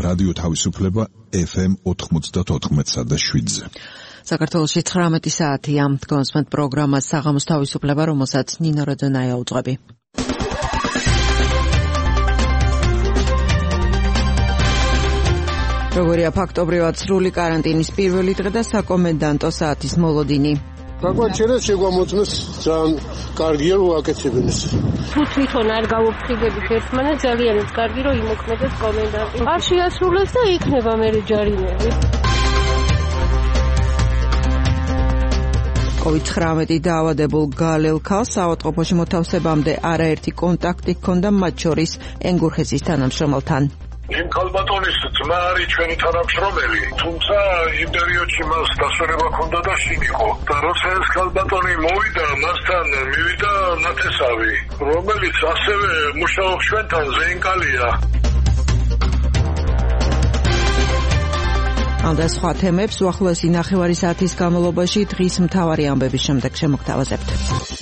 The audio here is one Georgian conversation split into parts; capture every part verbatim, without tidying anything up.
რადიო თავისუფლება ეფ ემ ოთხმოცდაოთხ და შვიდზე. საქართველოში ცხრამეტი საათია. გონსმენთ პროგრამას საღამოს თავისუფლება, რომელსაც ნინო როძენაია უძღვები. როგორია ფაქტობრივად სრული კარანტინის პირველი დღე და საკომენდანტო საათის მოლოდინი. გაგვაჩერეს შეგვამოწმეს ძალიან კარგია რომ აკეთებენ ეს. თუ თვითონ არ გავუფრთხილდებით ერთმანეთს ძალიანაც კარგი რომ იმოქმედებს კომენდანტი. არ შეასრულებს და იქნება მერე ჯარიმები. კოვიდ ცხრამეტი დაავადებულ გალელ ქალს საავადმყოფოში მოთავსებამდე არაერთი კონტაქტი ჰქონდა, მათ შორის ენგურხესის თანამშრომელთან. იმ ქალბატონის ძმა არის ჩვენი თანამშრომელი, თუმცა იმ პერიოდში მას დასვენება ჰქონდა და შინ იყო. და როცა ეს ქალბატონი მოვიდა, მასთან მივიდა ნათესავი, რომელიც ასევე მუშაობს ჩვენთან, ზეინკალია. ამ და სხვა თემებს უახლოესი ნახევარი საათის განმავლობაში დღის მთავარი ამბების შემდეგ შემოგთავაზებთ.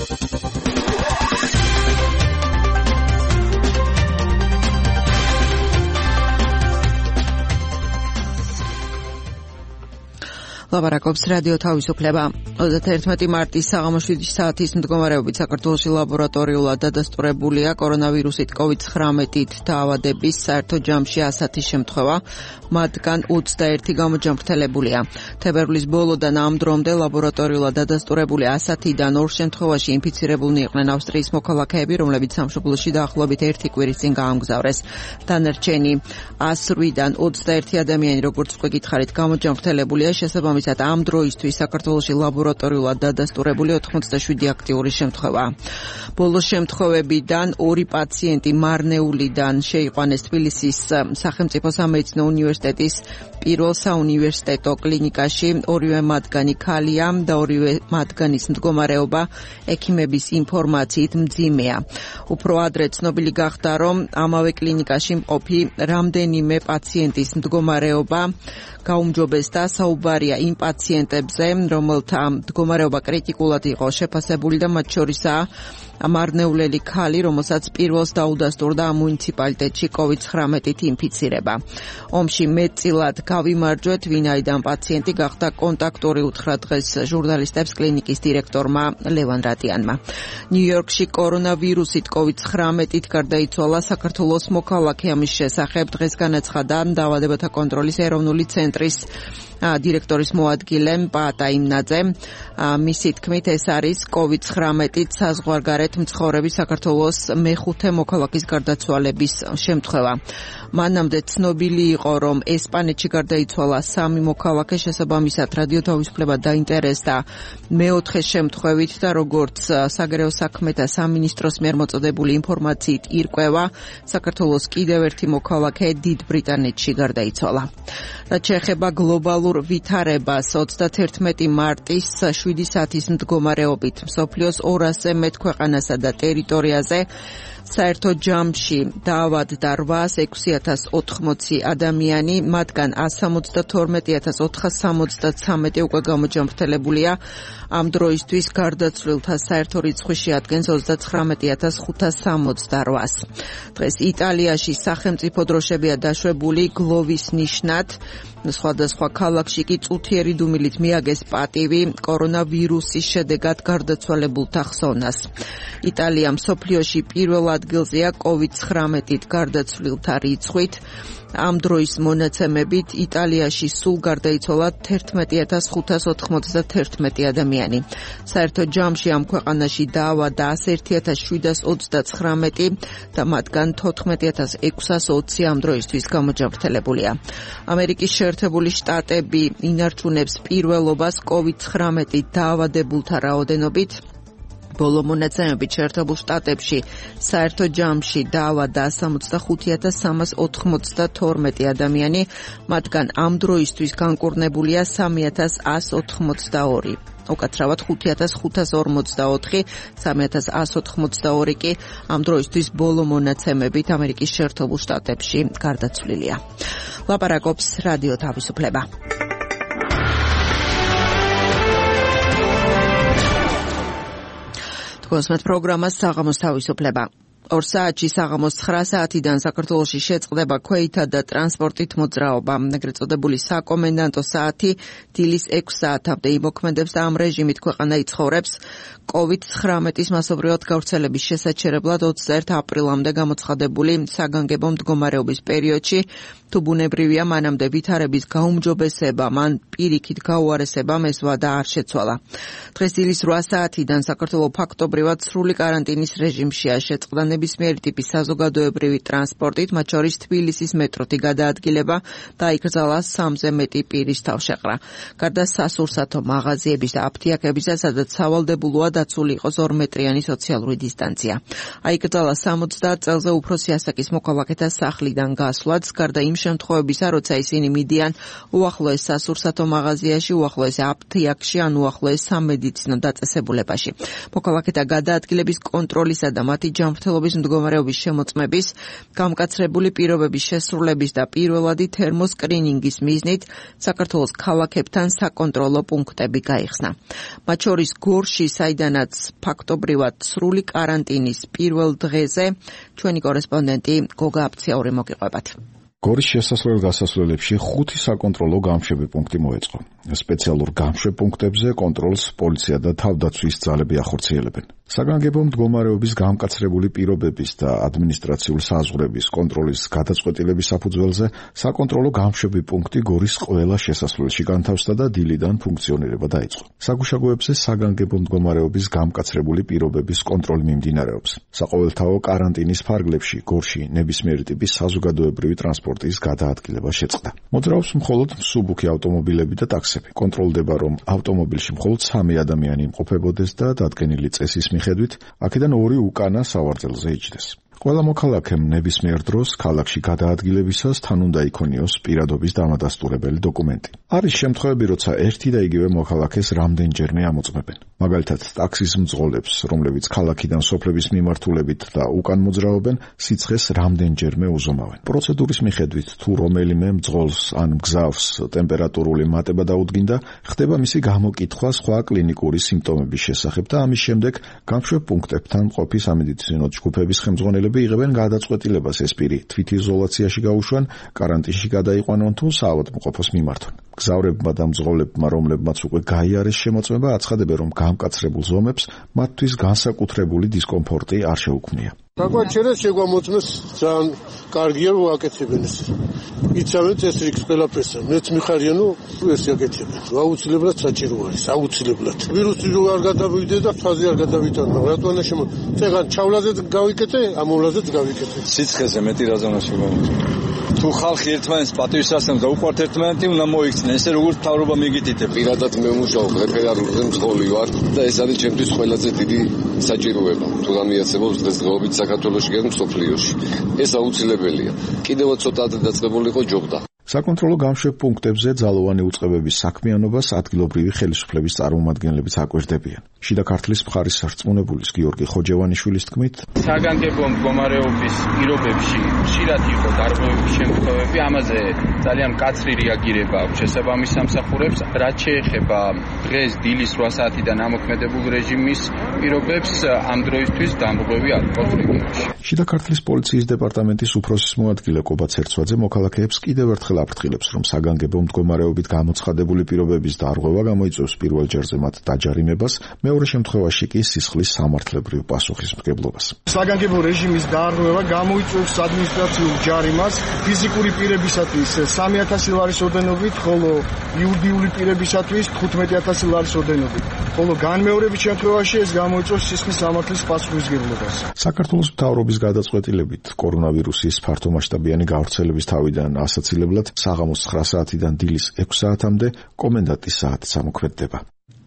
ლაპარაკობს რადიო თავისუფლება. ოცდაერთმეტი მარტის საღამოს შვიდი საათის მდგომარეობით საქართველოში ლაბორატორიულად დადასტურებულია კორონავირუსით კოვიდ ცხრამეტით დაავადების საერთო ჯამში ასათი შემთხვევა, მათგან ოცდაერთი გამოჯამრთელებულია. თებერვლის ბოლოდან ამ დრომდე ლაბორატორიულად დადასტურებული ასათიდან ორ შემთხვევაში ინფიცირებულნი იყვნენ ავსტრიის მოქალაქეები, რომლებიც სამშობლოში დაახლოებით ერთი კვირის წინ გაამგზავრეს. დანარჩენი ასრიდან ოცდაერთი ადამიანი, როგორც უკვე გითხარით, გამოჯამრთელებულია. შესაბამისად, ამ დროისთვის საქართველოში ლაბორატორიულად დადასტურებული ოთხმოცდაშვიდი აქტიური შემთხვევაა. ბოლო შემთხვევებიდან ორი პაციენტი მარნეულიდან შეიყვანეს თბილისის სახელმწიფო სამედიცინო უნივერსიტეტის პირველ საუნივერსიტეტო კლინიკაში. ორივე მათგანი ქალია და ორივე მათგანის მდგომარეობა ექიმების ინფორმაციით მძიმეა. უფრო ადრე ცნობილი გახდა, რომ ამავე კლინიკაში მყოფი რამდენიმე პაციენტის მდგომარეობა გაუმჯობესდა. საუბარია იმ პაციენტებზე, რომელთა მდგომარეობა კრიტიკულად იყო შეფასებული და მათ შორისაა მარნეულელი ქალი, რომელსაც პირველს დაუდასტურდა ამ მუნიციპალიტეტში კოვიდ ცხრამეტით ინფიცირება. ომში მეტწილად გავიმარჯვეთ, ვინაიდან პაციენტი გახდა კონტაქტური, უთხრა დღეს ჟურნალისტებს კლინიკის დირექტორმა ლევან რატიანმა. ნიუ-იორკში კორონავირუსით კოვიდ ცხრამეტით გარდაიცვალა საქართველოს მოქალაქე. ამის შესახებ დღეს განაცხადა დაავადებათა კონტროლის ეროვნული ცენტრის დირექტორის მოადგილე პაატა იმნაძე. მისი თქმით, ეს არის კოვიდ ცხრამეტით საზღვარგარეთ მცხოვრები საქართველოს მეხუთე მოქალაქის გარდაცვალების შემთხვევა. მანამდე ცნობილი იყო, რომ ესპანეთში გარდაიცვალა სამი მოქალაქე. შესაბამისად, რადიო თავისუფლება დაინტერესდა მეოთხე შემთხვევით და როგორც საგარეო საქმეთა სამინისტროს მიერ მოწოდებული ინფორმაციით ირკვევა, საქართველოს კიდევ ერთი მოქალაქე დიდ ბრიტანეთში გარდაიცვალა. რაც შეეხება გლობალურ ვითარებას, ოცდაერთმეტი მარტის შვიდი საათის მდგომარეობით მსოფლიოს ორასზე მეტ ქვეყანასა და ტერიტორიაზე საერთო ჯამში დაავადდა რვაას ექვსი ათას ოთხმოცი ადამიანი, მათგან ათს სამოცდათორმეტი ათას ოთხას სამოცდათვრამეტი უკვე გამოჯამრთელებულია. ამ დროისთვის გარდაცვლილთა საერთო რიცხვი შეადგენს ოცდაცხრამეტი ათას ხუთას სამოცდარვას. დღეს იტალიაში სახელმწიფო დროშებია დაშვებული გლოვის ნიშნად. სხვადასხვა ქალაქში კი წუთიერი დუმილით მიაგეს პატივი კორონავირუსის შედეგად გარდაცვალებულთა ხსოვნას. იტალია მსოფლიოში პირველ ადგილზეა კოვიდ ცხრამეტით გარდაცვლილთა რიცხვით. ამ დროის მონაცემებით იტალიაში სულ გარდაიცვალა თერთმეტი ათას ხუთას ოთხმოცდათერთმეტი ადამიანი. საერთო ჯამში ამ ქვეყანაში დაავადდა ასი ათას შვიდას ოცდაცხრამეტი და მათგან თოთხმეტი ათას ექვსას ოცი ამ დროისთვის გამოჯამრთელებულია. ამერიკის შეერთებული შტატები ინარჩუნებს პირველობას კოვიდ ცხრამეტით დაავადებულთა რაოდენობით. ბოლო მონაცემებით შეერთებულ შტატებში საერთო ჯამში დაავადდა სამოცდახუთი ათას სამას ოთხმოცდათორმეტი ადამიანი, მათგან ამ დროისთვის განკურნებულია სამი ათას ასს ოთხმოცდაორი. უკაცრავად ხუთი ათას ხუთას ორმოცდაოთხი, სამი ათას ასს ოთხმოცდაორი კი ამ დროისთვის ბოლო მონაცემებით ამერიკის შეერთებულ შტატებში გარდაცვლილია. ლაპარაკობს რადიო თავისუფლება. გონსმენთ პროგრამას საღამოს თავისუფლება. ორ საათში საღამოს ცხრა საათიდან საქართველოში შეწყდება ქვეითა და ტრანსპორტით მოძრაობა. ეგრეთ წოდებული საკომენდანტო საათი დილის ექვს საათამდე იმოქმედებს და ამ რეჟიმით ქვეყანა იცხოვრებს კოვიდ ცხრამეტის მასობრივად გავრცელების შესაჩერებლად ოცდაერთი აპრილამდე გამოცხადებული საგანგებო მდგომარეობის პერიოდში, თუ ბუნებრივია მანამდე ვითარების გაუმჯობესება, მან პირიქით გაუარესებამ ეს ვადა არ შეცვალა. დღეს დილის რვა საათიდან საქართველო ფაქტობრივად სრული კარანტინის რეჟიმშია. შეწყდა ნებისმიერი ტიპის საზოგადოებრივი ტრანსპორტით, მათ შორის თბილისის მეტროთი გადაადგილება და იკრძალა სამზე მეტი პირის თავშეყრა. გარდა სასურსათო მაღაზიების და აფთიაქებისა, სადაც სავალდებულოა დაცული იყოს ორმეტრიანი სოციალური დისტანცია. აიკრძალა სამოცდაათ წელზე უფროსი ასაკის მოქალაქეთა სახლიდან გასვლაც, გარდა იმ შემთხვევებისა, როცა ისინი მიდიან უახლოეს სასურსათო მაღაზიაში, უახლოეს აფთიაქში ან უახლოეს სამედიცინო დაწესებულებაში. მოქალაქეთა გადაადგილების კონტროლისა და მათი ჯანმრთელობის მდგომარეობის შემოწმების, გამკაცრებული პირობების შესრულების და პირველადი თერმოსკრინინგის მიზნით საქართველოს ქალაქებთან საკონტროლო პუნქტები გაიხსნა. მათ შორის გორში, საიდანაც ფაქტობრივად სრული კარანტინის პირველ დღეზე ჩვენი კორესპონდენტი გოგა აფციაური მოგიყვებათ. გორის შესასვლელ-გასასვლელებში ხუთი საკონტროლო გამშვები პუნქტი მოეწყო. სპეციალურ გამშვებ პუნქტებზე კონტროლს პოლიცია და თავდაცვის ძალები ახორციელებენ. საგანგებო მდგომარეობის გამკაცრებული პირობების და ადმინისტრაციული საზღვრების კონტროლის გადაწყვეტილების საფუძველზე საკონტროლო გამშვები პუნქტი გორის ყველა შესასვლელში განთავსდა და დილიდან ფუნქციონირება დაიწყო. საგუშაგოებზე საგანგებო მდგომარეობის გამკაცრებული პირობების კონტროლი მიმდინარეობს. საყოველთაო კარანტინის ფარგლებში გორში ნებისმიერი ტიპის საზოგადოებრივი ტრანსპორტის გადაადგილება შეწყდა. მოძრაობს მხოლოდ მსუბუქი ავტომობილები და ტაქსები. კონტროლდება, რომ ავტომობილში მხოლოდ სამი ადამიანი იმყოფებოდეს და დადგენილი წესის მიხედვით აქედან ორი უკანა სავარძელზე იჯდეს. ყველა მოქალაქემ ნებისმიერ დროს ქალაქში გადაადგილებისას თან უნდა იქონიოს პირადობის დამადასტურებელი დოკუმენტი. არის შემთხვევები, როცა ერთი და იგივე მოქალაქეს რამდენჯერმე ამოწმებენ. მაგალითად, ტაქსის მძღოლებს, რომლებიც ქალაქიდან სოფლების მიმართულებით და უკან მოძრაობენ, სიცხეს რამდენჯერმე უზომავენ. პროცედურის მიხედვით, თუ რომელიმე მძღოლს ან მგზავს ტემპერატურული მატება დაუდგინდა, ხდება მისი გამოკითხვა სხვა კლინიკური სიმპტომების შესახებ და ამის შემდეგ გამშვებ პუნქტებთან მყოფი სამედიცინო ჯგუფების ხელმძღვანელები იღებენ გადაწყვეტილებას ეს პირი თვითიზოლაციაში გაუშვან, კარანტინში გადაიყვანონ თუ საავადმყოფოს მიმართონ. გზავრებმა და მძღოლებმა, რომლებმაც უკვე გაიარეს შემოწმება, აცხადებენ, რომ გამკაცრებულ ზომებს მათთვის განსაკუთრებული დისკომფორტი არ შეუქმნია. გაგვაჩერეს შეგვამოწმეს ძალიან კარგია რომ აკეთებენ ეს. იცავენ წესრიგს ყველაფერსა. მეც მიხარია ნუ ეს აკეთებენ. აუცილებლად საჭირო არის, აუცილებლად. ვირუსი რო არ გადავიდე და ფაზი არ გადავიტანო. რატომ შემო? წეგან ჩავლაზეც გავიკეთე, ამოვლაზეც გავიკეთე. სიცხეზე მეტი რაზანაში მომწონს. თუ ხალხი ერთმანეთს პატივისცემს და უყვართ ერთმანეთი, უნდა მოიქცნენ. ესე როგორც მთავრობა მიგიტითებს. პირადად მე მუშაობ რეფერალურზე მძღოლი ვარ და ეს არის ჩემთვის ყველაზე დიდი საჭიროება. თუ გამიაცებობს დღესდღეობით საქართველოში და მსოფლიოში. ეს აუცილებელია. კიდევაც ცოტა დაწყებულიყო ჯობდა. საკონტროლო გამშვებ პუნქტებზე ძალოვანი უწყებების საქმიანობას ადგილობრივი ხელისუფლების წარმომადგენლებიც აკვირდებიან. შიდა ქართლის მხარის რწმუნებულის გიორგი ხოჯევანიშვილის თქმით, საგანგებო მდგომარეობის პირობებში ხშირად იყო დარღვევების შემთხვევები, ამაზე ძალიან მკაცრი რეაგირება აქვს შესაბამის სამსახურებს. რაც შეეხება დღეს დილის რვა საათიდან ამოქმედებულ რეჟიმის პირობებს, ამ დროისთვის დამრღვევი არ იყო რეგიონში. შიდა ქართლის პოლიციის დეპარტამენტის უფროსის მოადგილე კობა ცერცვაძე მოქალაქეებს კიდევ ერთხელ აფრთხილებს, რომ საგანგებო მდგომარეობით გამოცხადებული პირობების დარღვევა გამოიწვევს პირველ ჯერზე მათ დაჯარიმებას, მეორე შემთხვევაში კი სისხლის სამართლებრივ პასუხისმგებლობას. საგანგებო რეჟიმის დარღვევა გამოიწვევს ადმინისტრაციულ ჯარიმას ფიზიკური პირებისათვის სამი ათასი ლარის ოდენობით, ხოლო იურიდიული პირებისათვის თხუთმეტი ათასი ლარის ოდენობით. ხოლო განმეორების შემთხვევაში ეს გამოიწვევს სისხლის სამართლის პასუხისმგებლობას. საქართველოს მთავრობის გადაწყვეტილებით კორონავირუსის ფართომასშტაბიანი გავრცელების თავიდან ასაცილებლად საღამოს ცხრა საათიდან დილის ექვს საათამდე კომენდანტის საათი ამოქმედდება.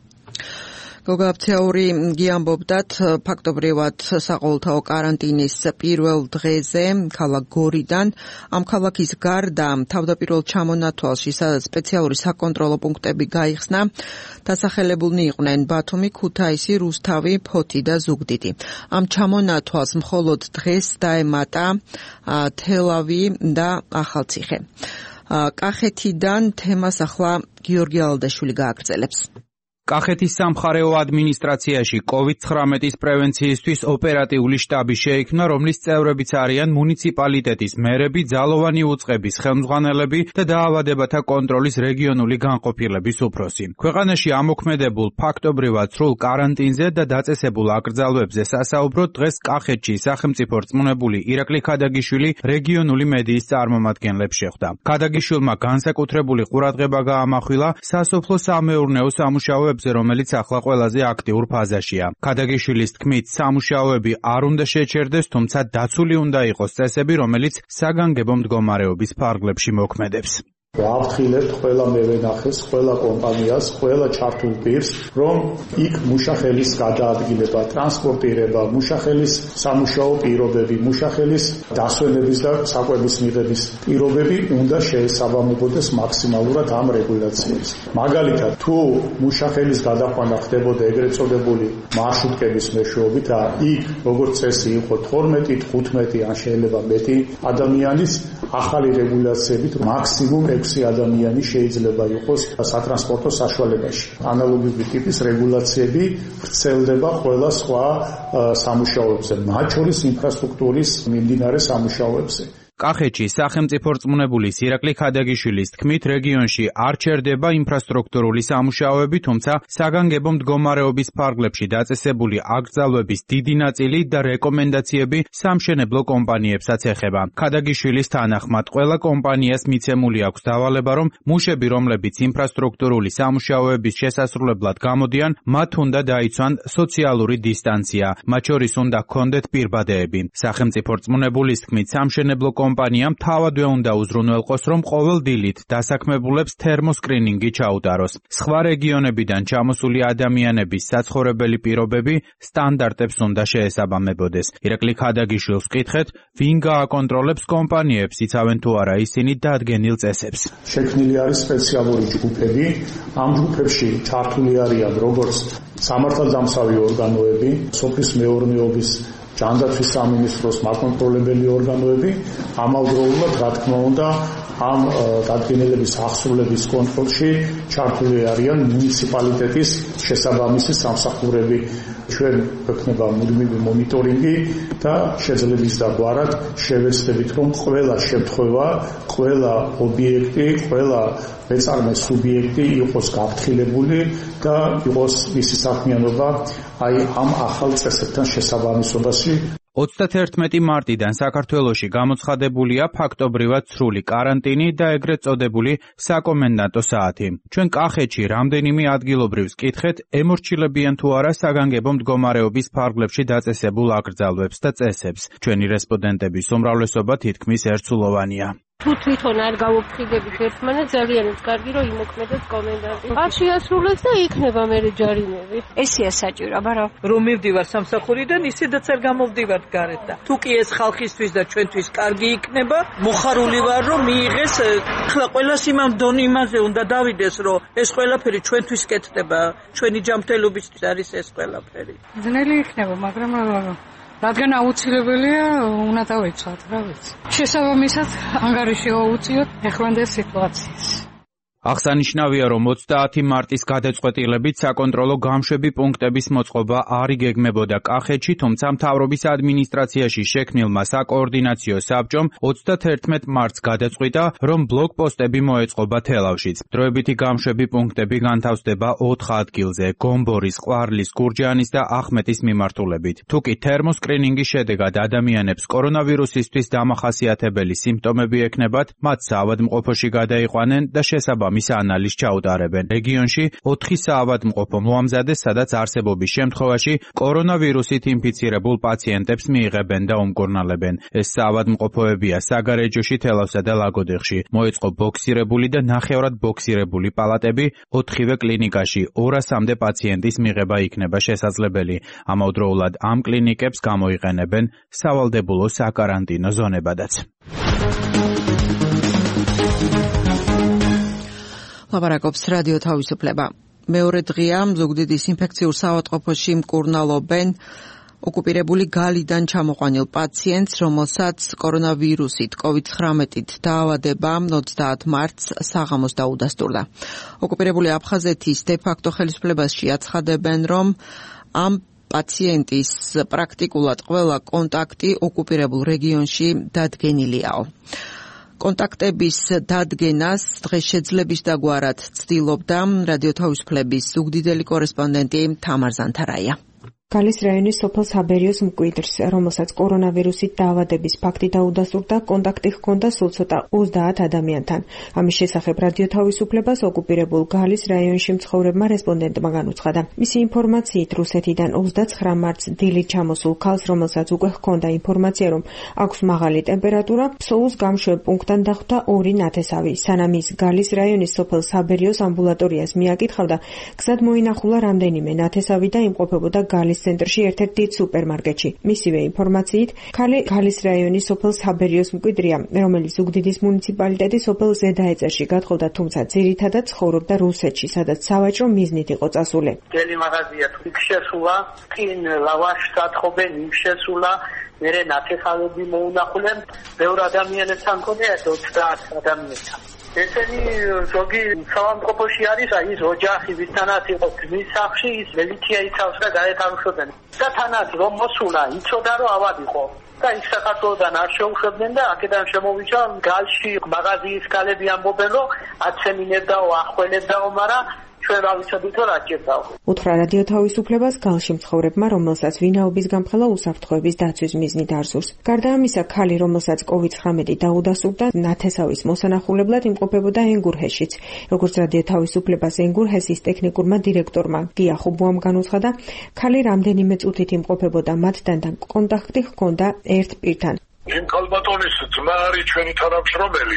გოგა აფციაური გიამბობდათ, ფაქტობრივად საყოველთაო კარანტინის პირველ დღეზე ქალაქ გორიდან ამ ქალაქის გარდა თავდაპირველ ჩამონათვალში, სადაც სპეციალური საკონტროლო პუნქტები გაიხსნა, დასახელებულნი იყვნენ ბათუმი, ქუთაისი, რუსთავი, ფოთი და ზუგდიდი. ამ ჩამონათვალს მხოლოდ დღეს დაემატა თელავი და ახალციხე. კახეთიდან თემას ახლა გიორგი ალდაშვილი გააგრძელებს. კახეთის სამხარეო ადმინისტრაციაში კოვიდ ცხრამეტის პრევენციისთვის ოპერატიული შტაბი შეიქმნა, რომლის წევრებიც არიან მუნიციპალიტეტის მერები, ძალოვანი უწყების ხელმძღვანელები და დაავადებათა კონტროლის რეგიონული განყოფილების უფროსი. ქვეყანაში ამოქმედებულ ფაქტობრივად სრულ კარანტინზე და დაწესებულ აკრძალვებზე სასაუბროდ დღეს კახეთში სახელმწიფო რწმუნებული ირაკლი ქადაგიშვილი რეგიონული მედიის წარმომადგენლებს შეხვდა. ქადაგიშვილმა განსაკუთრებული ყურადღება გაამახვილა სასოფლო-სამეურნეო სამუშაოებზე, რომელიც ახლა ყველაზე აქტიურ ფაზაშია. ქადაგიშვილის თქმით, სამუშაოები არ უნდა შეჩერდეს, თუმცა დაცული უნდა იყოს წესები, რომელიც საგანგებო მდგომარეობის ფარგლებში მოქმედებს. ვაფრთხილებთ ყველა მევენახეს, ყველა კომპანიას, ყველა ჩართულ პირს, რომ იქ მუშახელის გადაადგილება, ტრანსპორტირება, მუშახელის სამუშაო პირობები, მუშახელის დასვენების და საკვების მიღების პირობები უნდა შეესაბამებოდეს მაქსიმალურად ამ რეგულაციებს. მაგალითად, თუ მუშახელის გადაყვანა ხდებოდა ეგრეთ წოდებული მარშრუტკების მეშვეობით და იქ როგორც წესი იყო თორმეტი, თხუთმეტი ან შეიძლება მეტი ადამიანის, ახალი რეგულაციებით მაქსიმუმ ექვსი ადამიანი შეიძლება იყოს სატრანსპორტო საშუალებაში. ანალოგიური ტიპის რეგულაციები ვრცელდება ყველა სხვა სამუშაოებზე, მათ შორის ინფრასტრუქტურის მიმდინარე სამუშაოებზე. კახეთში სახელმწიფო რწმუნებულის ირაკლი ქადაგიშვილის თქმით, რეგიონში არ ჩერდება ინფრასტრუქტურული სამუშაოები, თუმცა საგანგებო მდგომარეობის ფარგლებში დაწესებული აკრძალვების დიდი ნაწილი და რეკომენდაციები სამშენებლო კომპანიებსაც ეხება. ქადაგიშვილის თანახმად, ყველა კომპანიას მიცემული აქვს დავალება, რომ მუშები, რომლებიც ინფრასტრუქტურული სამუშაოების შესასრულებლად გამოდიან, მათ უნდა დაიცვან სოციალური დისტანცია, მათ შორის უნდა ჰქონდეთ პირბადეები. სახელმწიფო რწმუნებულის თქმით, სამშენებლო კომპანიამ თავადვე უნდა უზრუნველყოს, რომ ყოველ დილით დასაქმებულებს თერმოსკრინინგი ჩაუტაროს. სხვა რეგიონებიდან ჩამოსული ადამიანების საცხოვრებელი პირობები სტანდარტებს უნდა შეესაბამებოდეს. ირაკლი ქადაგიშვილს ვკითხეთ, ვინ გააკონტროლებს კომპანიებს, იცავენ თუ არა ისინი დადგენილ წესებს. შექმნილი არის სპეციალური ჯგუფები, ამ ჯგუფებში ჩართული არიან როგორც სამართალდამცავი ორგანოები, სოფლის მეურნეობის ჯანდაცვის სამინისტროს მაკონტროლებელი ორგანოები, ამავდროულად, რა თქმა უნდა, ამ დადგენილების აღსრულების კონტროლში ჩართული არიან მუნიციპალიტეტის შესაბამისი სამსახურები. ჩვენ გვექნება მუდმივი მონიტორინგი და შეძლების დაგვარად შევეცდებით, რომ ყველა შემთხვევა, ყველა ობიექტი, ყველა მეწარმე სუბიექტი იყოს გაფრთხილებული და იყოს მისი საქმიანობა აი ამ ახალ წესებთან შესაბამისობაში. ოცდათერთმეტი მარტიდან საქართველოში გამოცხადებულია ფაქტობრივად სრული კარანტინი და ეგრეთ წოდებული საკომენდანტო საათი. ჩვენ კახეთში რამდენიმე ადგილობრივს კითხეთ, ემორჩილებიან თუ არა საგანგებო მდგომარეობის ფარგლებში დაწესებულ აკრძალვებს და წესებს. ჩვენი რესპონდენტების უმრავლესობა თითქმის ერთსულოვანია. თუ თვითონ არ გავუფრთხილდებით ერთმანეთს, ძალიანაც კარგი რომ იმოქმედებს კომენდანტი. არ შეასრულებს და იქნება მერე ჯარიმები. ესეა საჭირო, აბარო. რომ მივდივარ სამსახურიდან, ისედაც არ გამოვდივარ გარეთ და თუ კი ეს ხალხისთვის და ჩვენთვის კარგი იქნება, მოხარული ვარ რომ მიიღეს. ხლა ყველას იმამ დონ იმაზე უნდა დავიდეს, რომ ეს ყველაფერი ჩვენთვის კეთდება, ჩვენი ჯანმრთელობისთვის არის ეს ყველაფერი. ძნელი იქნება, მაგრამ რადგან აუცილებელია, უნდა დავიცვათ, რა ვიცი. შესაბამისად, ანგარიში აუწიოთ ეხლანდელ სიტუაციას. აღსანიშნავია, რომ ოცდაათი მარტის გადაწყვეტილებით საკონტროლო გამშვები პუნქტების მოწყობა არ იგეგმებოდა კახეთში, თუმცა მთავრობის ადმინისტრაციაში შექმნილმა საკოორდინაციო საბჭომ ოცდათერთმეტ მარტს გადაწყვიტა, რომ ბლოკპოსტები მოეწყობა თელავშიც. დროებითი გამშვები პუნქტები განთავსდება ოთხ ადგილზე: გომბორის, ყვარლის, გურჯაანის და ახმეტის მიმართულებით. თუ კი თერმოსკრინინგის შედეგად ადამიანებს კორონავირუსისთვის დამახასიათებელი სიმპტომები ექნებათ, მათ საავადმყოფოში გადაიყვანენ და შესაბამისად მის ანალიზს ჩაუტარებენ. რეგიონში ოთხი საავადმყოფო მოამზადეს, სადაც არსებობის შემთხვევაში კორონავირუსით ინფიცირებულ პაციენტებს მიიღებენ და უმკურნალებენ. ეს საავადმყოფოებია საგარეჯოში, თელავსა და ლაგოდეხში. მოეწყო ბოქსირებული და ნახევრად ბოქსირებული პალატები, ოთხივე კლინიკაში ორასამდე პაციენტის მიღება იქნება შესაძლებელი. ამავდროულად ამ კლინიკებს გამოიყენებენ სავალდებულო საკარანტინო ზონებადაც. ლაპარაკობს რადიო თავისუფლება. მეორე დღეა ზუგდიდის ინფექციურ საავადმყოფოში მკურნალობენ ოკუპირებული გალიდან ჩამოყვანილ პაციენტს, რომელსაც კორონავირუსით კოვიდ ცხრამეტით დაავადება ოცდაათ მარტს საღამოს დაუდასტურდა. ოკუპირებული აფხაზეთის დე-ფაქტო ხელისუფლებაში აცხადებენ, რომ ამ პაციენტის პრაქტიკულად ყველა კონტაქტი ოკუპირებულ რეგიონში დადგენილიაო. კონტაქტების დადგენას დღეს შეძლების დაგვარად ცდილობდა რადიო თავისუფლების ზუგდიდელი კორესპონდენტი თამარ ზანთარაია. გალის რაიონის სოფელ საბერიოს მკვიდრს, რომელსაც კორონავირუსით დაავადების ფაქტი დაუდასტურდა, კონტაქტი ჰქონდა სულ ცოტა ოცდაათ ადამიანთან. ამის შესახებ რადიო თავისუფლებას ოკუპირებულ გალის რაიონში მცხოვრებმა რესპონდენტმა განუცხადა. მისი ინფორმაციით, რუსეთიდან ოცდაცხრა მარტს დილით ჩამოსულ ქალს, რომელსაც უკვე ჰქონდა ინფორმაცია, რომ აქვს მაღალი ტემპერატურა, ფსოუს გამშვებ პუნქტთან დახვდა ორი ნათესავი. სანამ ის გალის რაიონის სოფელ საბერიოს ამბულატორიას მიაკითხავდა, გზად მოინახულა რამდენიმე ნათესავი და იმყოფებოდა გალის ცენტრში ერთ-ერთ დიდ სუპერმარკეტში. მისივე ინფორმაციით, ქალი გალის რაიონის სოფელ საბერიოს მკვიდრია, რომელიც ზუგდიდის მუნიციპალიტეტის სოფელ ზედაეწერში გათხოვდა, თუმცა ძირითადად ცხოვრობდა რუსეთში, სადაც სავაჭრო მიზნით იყო წასული. გელი მაღაზია იქ შესულა, წინ ლავაშს ათხოვენ, იქ შესულა, მერე ნათესავები მოუნახულენ, ბევრ ადამიანებთან მქონია ოცდაათ ადამიანთან. ესენი ზოგი სამამყოფოში არის, აი ის ოჯახი, ვისთანაც იყო ძმის სახლში, ის მილიცია იცავს და გაეთანხმებენ. და თანაც რომ მოსულა, იცოდა რომ ავადიყო. და ის საქართველოდან არ შეუშვებდნენ და აქედან შემოვიდა გალში მაღაზიის ქალები ამბობენ რომ აცემინებდაო, ახველებდაო, მაგრამ ჩვენ რა ვიცოდით რა ჭირდაო. უთხრა რადიო თავისუფლებას გალში მცხოვრებმა, რომელსაც ვინაობის გამხელა უსაფრთხოების დაცვის მიზნით არსურს. გარდა ამისა, ქალი, რომელსაც კოვიდ ცხრამეტი დაუდასტურდა, ნათესავის მოსანახულებლად იმყოფებოდა ენგურჰეშიც. როგორც რადიო თავისუფლებას ენგურჰესის ტექნიკურმა დირექტორმა გია ხუბუამ განუცხადა, ქალი რამდენიმე წუთით იმყოფებოდა მათთან და კონტაქტი ჰქონდა ერთ პირთან. იმ ქალბატონის ძმა არის ჩვენი თანამშრომელი,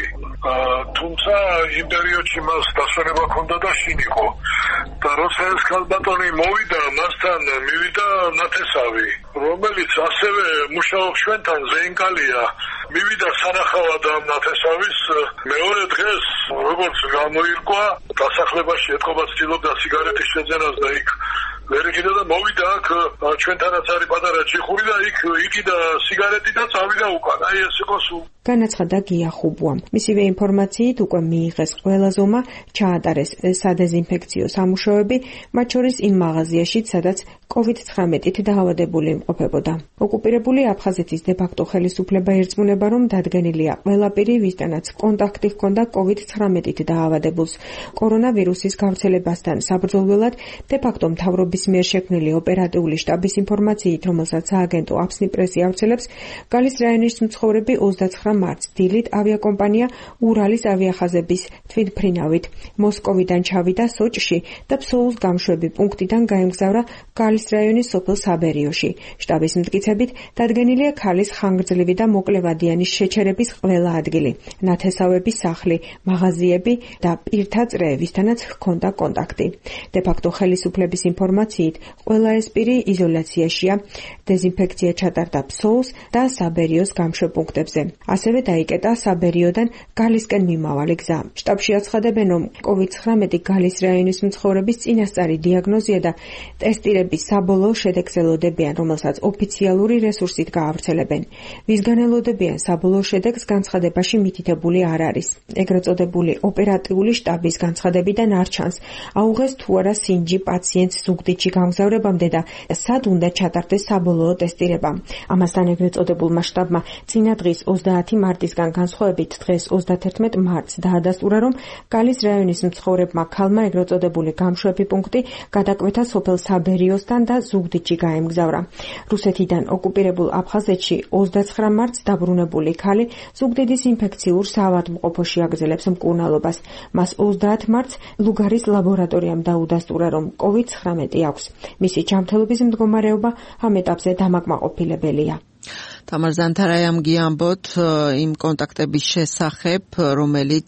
თუმცა იმ პერიოდში მას დასვენება ჰქონდა და შინიყო. და როცა ეს ქალბატონი მოვიდა, მასთან მივიდა ნათესავი, რომელიც ასევე მუშაობს ჩვენთან, ზეინკალია. მივიდა სანახავად ამ ნათესავის მეორე დღეს, როგორც გამოირკვა, დასახლებაში ეთყობა ცდილობდა სიგარეტის შეძენას და იქ ვერ იყიდა და მოვიდა აქ ჩვენთანაც არის პატარა ჯიხური და იქ იყიდა სიგარეტი და წავიდა უკან. აი ეს იყო სულ. განაცხადა გია ხუბუამ. მისივე ინფორმაციით უკვე მიიღეს ყველა ზომა, ჩაატარეს სადეზინფექციო სამუშაოები, მათ შორის იმ მაღაზიაში, სადაც კოვიდ ცხრამეტით დაავადებული იმყოფებოდა. ოკუპირებული აფხაზეთის დე-ფაქტო ხელისუფლება ერწმუნება, რომ დადგენილია ყველა პირი, ვისთანაც კონტაქტი ჰქონდა კოვიდ ცხრამეტით დაავადებულს. კორონავირუსის გავრცელებასთან საბრძოლველად დე-ფაქტო მთავრობის მიერ შექმნილი ოპერატიული შტაბის ინფორმაციით, რომელსაც სააგენტო აფსნი პრესი ავრცელებს, გალის რაიონის მცხოვრები ოცდაცხრა მარტს დილით ავიაკომპანია ურალის ავიახაზების თვითმფრინავით მოსკოვიდან ჩავიდა სოჭში და ფსოუს გამშვები პუნქტიდან გაემგზავრა გალის რაიონის სოფელ საბერიოში. შტაბის მტკიცებით, დადგენილია ქალის ხანგრძლივი და მოკლევადიანი შეჩერების ყველა ადგილი, ნათესავების სახლი, მაღაზიები და პირთა წრე, ვისთანაც ჰქონდა კონტაქტი. დე-ფაქტო ხელისუფლების ინფორმაციით, ყველა ეს პირი იზოლაციაშია, დეზინფექცია ჩატარდა ფსოუს და საბერიოს გამშვებ პუნქტებზე. ასევე დაიკეტა საბერიოდან გალისკენ მიმავალი გზა. შტაბში აცხადებენ, რომ კოვიდ ცხრამეტი გალის რაიონის მცხოვრების წინასწარი დიაგნოზია და ტესტირების საბოლოო შედეგს ელოდებიან, რომელსაც ოფიციალური რესურსით გაავრცელებენ. ვისგან ელოდებიან საბოლოო შედეგს, განცხადებაში მითითებული არ არის. ეგრეთ წოდებული ოპერატიული შტაბის განცხადებიდან არ ჩანს, აუღეს თუ არა სინჯი პაციენტს ზუგდიდში გამგზავრებამდე და სად უნდა ჩატარდეს საბოლოო ტესტირება. ამასთან ეგრეთ წოდებულმა შტაბმა წინა დღის ოცდაათი მარტისგან განსხვავებით დღეს ოცდათერთმეტ მარტს დაადასტურა, რომ გალის რაიონის მცხოვრებმა ქალმა ეგრეთ წოდებული გამშვები პუნქტი გადაკვეთა სოფელ საბერიოსთან და ზუგდიდში გაემგზავრა. რუსეთიდან ოკუპირებულ აფხაზეთში ოცდაცხრა მარტს დაბრუნებული ქალი ზუგდიდის ინფექციურ საავადმყოფოში აგრძელებს მკურნალობას. მას ოცდაათ მარტს ლუგარის ლაბორატორიამ დაუდასტურა, რომ კოვიდ ცხრამეტი აქვს. მისი ჯანმრთელობის მდგომარეობა ამ ეტაპზე დამაკმაყოფილებელია. თამარ ზანთარაიამ გიამბოთ იმ კონტაქტების შესახებ, რომელიც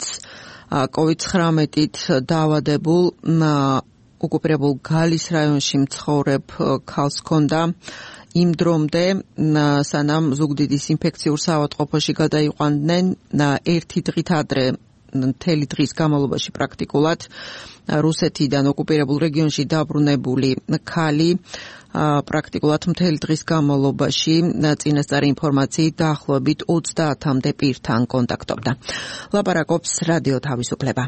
კოვიდ ცხრამეტით დაავადებულ ოკუპირებულ გალის რაიონში მცხოვრებ ქალს ჰქონდა იმ დრომდე, სანამ ზუგდიდის ინფექციურ საავადმყოფოში გადაიყვანდნენ ერთი დღით ადრე მთელი დღის განმავლობაში პრაქტიკულად რუსეთიდან ოკუპირებულ რეგიონში დაბრუნებული ქალი პრაქტიკულად მთელი დღის განმავლობაში წინასწარი ინფორმაციით დაახლოებით ოცდაათამდე პირთან კონტაქტობდა. ლაპარაკობს რადიო თავისუფლება.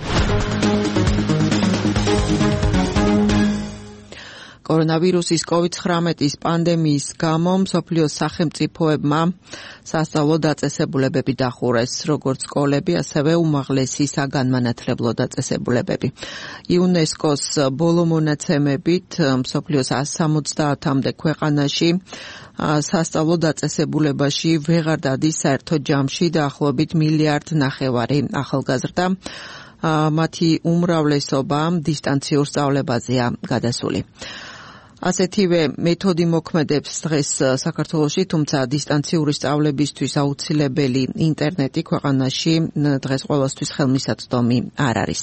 კორონავირუსის კოვიდ ცხრამეტის პანდემიის გამო მსოფლიოს სახელმწიფოებმა სასწავლო დაწესებულებები დახურეს, როგორც სკოლები, ასევე უმაღლესი საგანმანათლებლო დაწესებულებები. იუნესკოს ბოლო მონაცემებით მსოფლიოს სამოცდაათამდე ქვეყანაში სასწავლო დაწესებულებაში ვეღარ დადის საერთო ჯამში დაახლოებით მილიარდ ნახევარი ახალგაზრდა. მათი უმრავლესობა დისტანციურ სწავლებაზეა გადასული. ასეთივე მეთოდი მოქმედებს დღეს საქართველოში, თუმცა დისტანციური სწავლებისთვის აუცილებელი ინტერნეტი ქვეყანაში დღეს ყოველთვის ხელმისაწვდომი არ არის.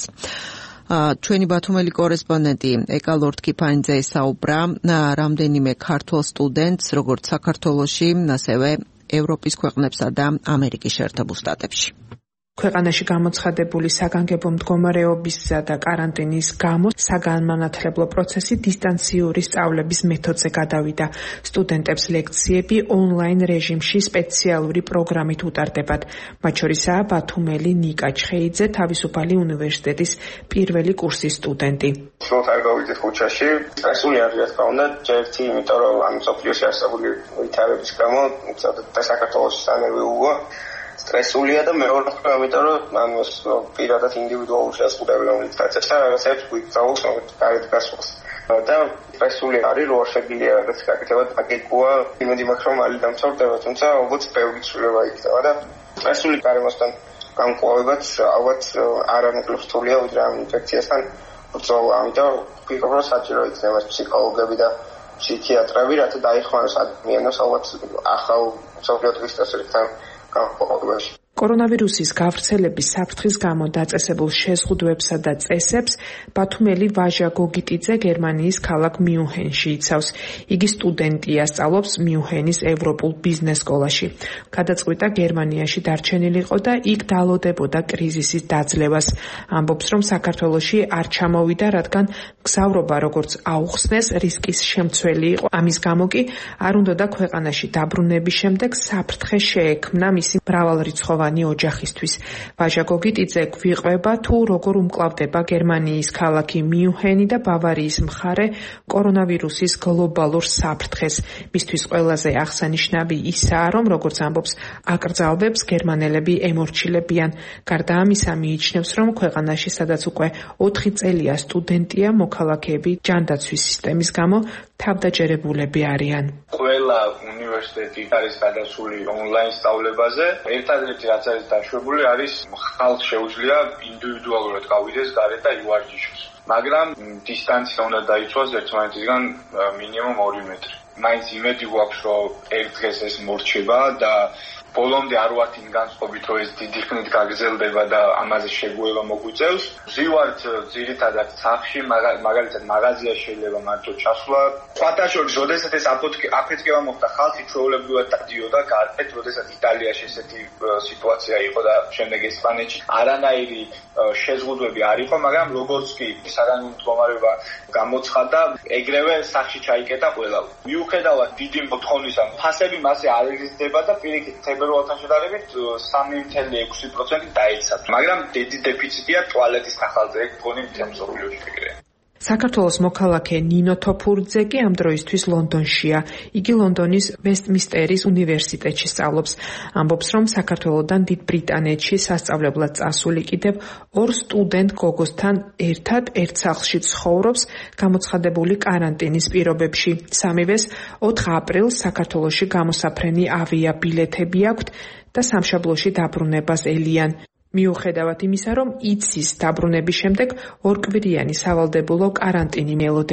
ჩვენი ბათუმელი კორესპონდენტი ეკა ლორთქიფანიძე საუბრა რამდენიმე ქართველ სტუდენტს, როგორც საქართველოში, ასევე ევროპის ქვეყნებსა და ამერიკის შეერთებულ შტატებში. ქვეყანაში გამოცხადებული საგანგებო მდგომარეობისა და კარანტინის გამო საგანმანათლებლო პროცესი დისტანციური სწავლების მეთოდზე გადავიდა. სტუდენტებს ლექციები ონლაინ რეჟიმში სპეციალური პროგრამით უტარდებათ. მათ შორისაა ბათუმელი ნიკა ჩხეიძე, თავისუფალი უნივერსიტეტის პირველი კურსის სტუდენტი. შუა არ გავიდეთ ქუჩაში, სტრესული არის რა თქმა უნდა, ერთი იმიტომ რომ ამ სოფლიოში არსებული ვითარების გამო, და საქართველოს სანერვიულო სტრესულია და მეორე მხრივ ამიტომ რომ ამას პირადად ინდივიდუალური შესაძლებლობა რომელიც დაწესა რაღაცებს გვიწაოს გარეთ გასვლას და სტრესული არის რომ შეგვიძლია რაღაც გაკეთება დაგეგმვა იმედი მაქვს რომ მალე დამთავრდება თუმცა ალბათ ბევრი ცვლილება იქნება და სტრესული გარემოსთან გამკლავებაც ალბათ არანაკლებ რთულია ვიდრე ამ ინფექციასთან ბრძოლა ამიტომ ვფიქრობ რომ საჭირო იქნება ფსიქოლოგები და ფსიქიატრები რათა დაიხმაროს ადამიანებს ალბათ ახალ სოფლიო ტვისტასთან გამყოლობაში. კორონავირუსის გავრცელების საფრთხის გამო დაწესებულ შეზღუდვებსა და წესებს ბათუმელი ვაჟა გოგიტიძე გერმანიის ქალაქ მიუნჰენში იცავს. იგი სტუდენტია, სწავლობს მიუნჰენის ევროპულ ბიზნეს სკოლაში. გადაწყვიტა გერმანიაში დარჩენილიყო და იქ დალოდებოდა კრიზისის დაძლევას. ამბობს, რომ საქართველოში არ ჩამოვიდა, რადგან მგზავრობა როგორც აუხსნეს, რისკის შემცველი იყო. ამის გამო კი არ უნდოდა ქვეყანაში დაბრუნების შემდეგ საფრთხე შეექმნა მისი მრავალრიცხოვანი ოჯახისთვის. ვაჟა გოგიტიძე გვიყვება თუ როგორ უმკლავდება გერმანიის ქალაქი მიუნჰენი და ბავარიის მხარე კორონავირუსის გლობალურ საფრთხეს. მისთვის ყველაზე აღსანიშნავი ისაა, რომ როგორც ამბობს, აკრძალვებს გერმანელები ემორჩილებიან. გარდა ამისა მიიჩნევს, რომ ქვეყანაში სადაც უკვე ოთხი წელია სტუდენტია, მოქალაქეები ჯანდაცვის სისტემის გამო თავდაჯერებულები არიან. ყველა უნივერსიტეტი არის გადასული ონლაინ სწავლებაზე. ერთადერთი რაც არის დაშვებული არის ხალხს შეუძლია ინდივიდუალურად გავიდეს გარეთ და ივარჯიშოს. მაგრამ დისტანცია უნდა დაიცვას ერთმანეთისგან მინიმუმ ორი მეტრი. მაინც იმედი გვაქვს, რომ ერთ დღეს ეს მორჩება და ბოლომდე არ ვართ იმ განწყობით, რომ ეს დიდი ხნით გაგრძელდება და ამაზე შეგუება მოგვიწევს. ვზივართ ძირითადად სახლში, მაგალითად მაღაზიაში შეიძლება მარტო ჩასვლა. ფათაშორის, როდესაც ეს აფეთქება მოხდა, ხალხი ჩვეულებრივად დადიოდა გარეთ, როდესაც იტალიაში ესეთი სიტუაცია იყო და შემდეგ ესპანეთში არანაირი შეზღუდვები არ იყო, მაგრამ როგორც კი საგანგებო მდგომარეობა გამოცხადდა, ეგრევე სახლში ჩაიკეტა ყველა. მიუხედავად დიდი მოთხოვნისა, ფასები მასე არ ეგზისტება და პირიქით თებერვალთან შედარებით სამი წელი ექვსი პროცენტი დაეცა. მაგრამ დიდი დეფიციტია ტუალეტის ახალზე, ეგ გონი მთელ მსოფლიოში ეგრეა. საქართველოს მოქალაქე ნინო თოფურძე კი ამ დროისთვის ლონდონშია. იგი ლონდონის ვესტმინსტერის უნივერსიტეტში სწავლობს. ამბობს, რომ საქართველოდან დიდ ბრიტანეთში სასწავლებლად წასული კიდევ ორ სტუდენტ გოგოსთან ერთად ერთ სახლში ცხოვრობს გამოცხადებული კარანტინის პირობებში. სამივეს ოთხ აპრილს საქართველოში გამოსაფრენი ავიაბილეთები აქვთ და სამშაბლოში დაბრუნებას ელიან. მიუხედავად იმისა, რომ იცის დაბრუნების შემდეგ ორკვირიანი სავალდებულო კარანტინი მელოდება.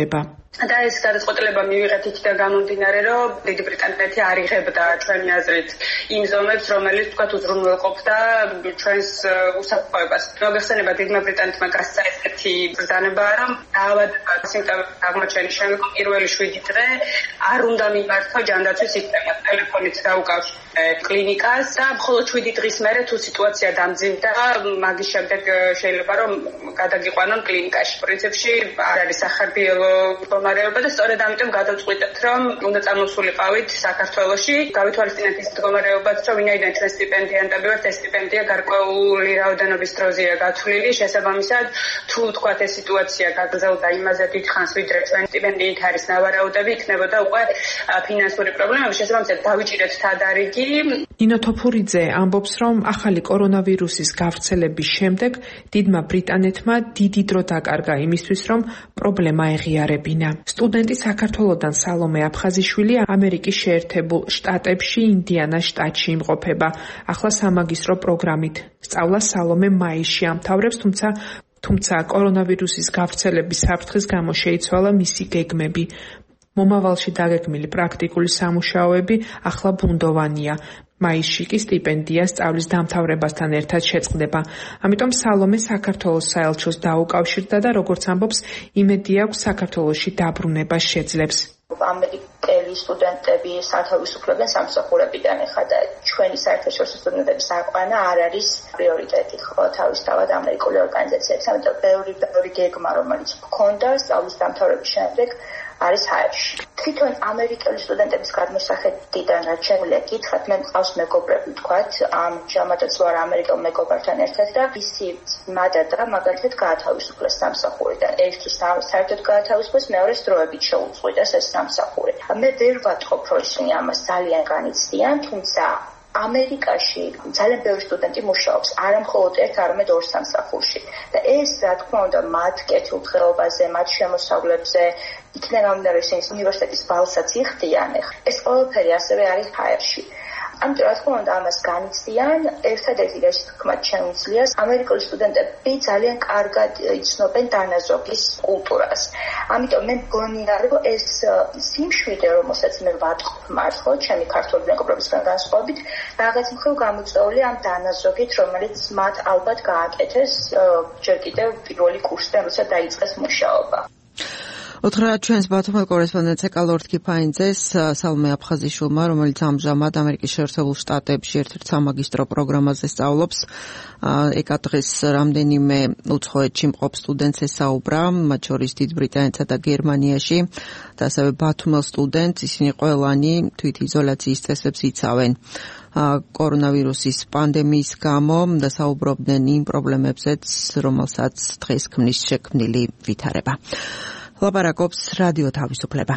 და ეს გადაწყვეტილება მივიღეთ იქიდან გამომდინარე, რომ დიდი ბრიტანეთი არ იღებდა ჩვენი აზრით იმ ზომებს, რომელიც თქვათ უზრუნველყოფდა ჩვენს უსაფრთხოებას. მოგეხსენება დიდმა ბრიტანეთმა გასცა ესეთი ბრძანება, რომ დაავადება სიმპტომების აღმოჩენის შემდეგ პირველი შვიდი დღე არ უნდა მიმართო ჯანდაცვის სისტემას, ტელეფონით დაუკავშირდეთ კლინიკას და მხოლოდ შვიდი დღის მერე თუ სიტუაცია დამძიმდა, მაგის შემდეგ შეიძლება რომ გადაგიყვანონ კლინიკაში. პრინციპში არ არის სახარბიელო მდგომარეობა და სწორედ ამიტომ გადავწყვიტეთ, რომ უნდა წამოსულიყავით საქართველოში. გავითვალისწინეთ ის მდგომარეობაც, რომ ვინაიდან ჩვენ სტიპენდიანტები ვართ, ეს სტიპენდია გარკვეული რაოდენობის დროზეა გათვლილი. შესაბამისად, თუ თქვათ ეს სიტუაცია გაგრძელდა იმაზე დიდხანს, ვიდრე ჩვენ სტიპენდიით არის ნავარაუდები, იქნებოდა უკვე ფინანსური პრობლემები. შესაბამისად, დავიჭირეთ თადარიგი. ნინო თოფურიძე ამბობს, რომ ახალი კორონავირუსის გავრცელების შემდეგ დიდმა ბრიტანეთმა დიდი დრო დაკარგა იმისთვის, რომ პრობლემა ეღიარებინა. სტუდენტი საქართველოდან სალომე აფხაზიშვილი ამერიკის შეერთებულ შტატებში ინდიანას შტატში იმყოფება. ახლა სამაგისტრო პროგრამით სწავლა სალომე მაისში ამთავრებს, თუმცა თუმცა კორონავირუსის გავრცელების საფრთხის გამო შეიცვალა მისი გეგმები. მომავალში დაგეგმილი პრაქტიკული სამუშაოები ახლა ბუნდოვანია. მაისში კი სტიპენდია სწავლის დამთავრებასთან ერთად შეწყდება. ამიტომ სალომე საქართველოს საელჩოს დაუკავშირდა და როგორც ამბობს, იმედი აქვს საქართველოში დაბრუნებას შეძლებს. ამერიკელი სტუდენტები სათავისუფლებენ სამსახურებიდან ეხლა და ჩვენი საერთაშორისო სტუდენტების აყვანა არ არის პრიორიტეტი ხო თავისთავად ამერიკული ორგანიზაციებს. ამიტომ ბევრი ბევრი გეგმა რომელიც მქონდა სწავლის დამთავრების შემდეგ არის ჰაერში. თვითონ ამერიკელი სტუდენტების გადმოსახედიდან რაც შეგვიძლია გითხრათ, მე მყავს მეგობრები თქვათ, ამჟამადაც ვარ ამერიკელ მეგობრებთან ერთად და ისი მადადა მაგალითად გაათავისუფლეს სამსახურიდან. ერთის საერთოდ გაათავისუფლეს, მეორეს დროებით შეუწყვიტეს ეს სამსახური. მე ვერ ვატყობ, რომ ისინი ამას ძალიან განიცდიან, თუმცა ამერიკაში ძალიან ბევრი სტუდენტი მუშაობს, არა მხოლოდ ერთ, არამედ ორ სამსახურში. და ეს, რა თქმა უნდა, მათ კეთილდღეობაზე, მათ შემოსავლებზე, იქიდან გამომდინარე, ისინი უნივერსიტეტის ბალსაც იხდიან. ეს ყველაფერი ასევე არის ჰაერში. ამიტომ რა თქმა უნდა ამას განიცდიან, ერთადერთი რაც თქმათ შეუძლია, ამერიკული სტუდენტები ძალიან კარგად იცნობენ დანაზოგის კულტურას. ამიტომ მე მგონია, რომ ეს სიმშვიდე, რომელსაც მე ვატყობ მართლა ჩემი ქართული მეგობრებისგან განსხვავებით, რაღაც მხრივ გამოწვეული ამ დანაზოგით, რომელიც მათ ალბათ გააკეთეს ჯერ კიდევ პირველი კურსიდან, როცა დაიწყეს მუშაობა. უთხრა ჩვენს ბათუმელ კორესპონდენტს ეკალორდ კიფაინძეს სალომე აფხაზიშვილმა, რომელიც ამჟამად ამერიკის შეერთებულ შტატებში ერთ-ერთ სამაგისტრო პროგრამაზე სწავლობს. ეკა დღეს რამდენიმე უცხოეთში მყოფ სტუდენტს ესაუბრა, მათ შორის დიდ ბრიტანეთსა და გერმანიაში და ასევე ბათუმელ სტუდენტს. ისინი ყველანი თვითიზოლაციის წესებს იცავენ კორონავირუსის პანდემიის გამო და საუბრობდნენ იმ პრობლემებზეც, რომელსაც დღეს ქმნის შექმნილი ვითარება. ლაპარაკობს რადიო თავისუფლება.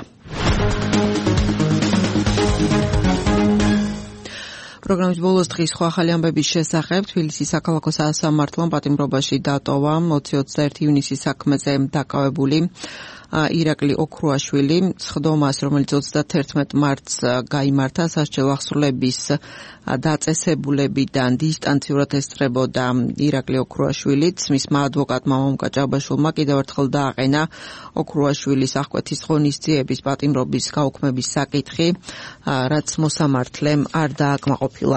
პროგრამის ბოლოს დღის სხვა ახალი ამბების შესახებ თბილისის საქალაქო სასამართლომ პატიმრობაში დატოვა ოცი ოცდაერთი ივნისის საქმეზე დაკავებული ირაკლი ოქრუაშვილი სხდომას, რომელიც ოცდათერთმეტ მარტს გაიმართა სასჯელ აღსრულების დაწესებულებიდან დისტანციურად ესწრებოდა ირაკლი ოქრუაშვილიც. მისმა ადვოკატმა მამუკა ჭაბაშვილმა კიდევ ერთხელ დააყენა ოქრუაშვილის აღკვეთის ღონისძიების პატიმრობის გაუქმების საკითხი, რაც მოსამართლემ არ დააკმაყოფილა.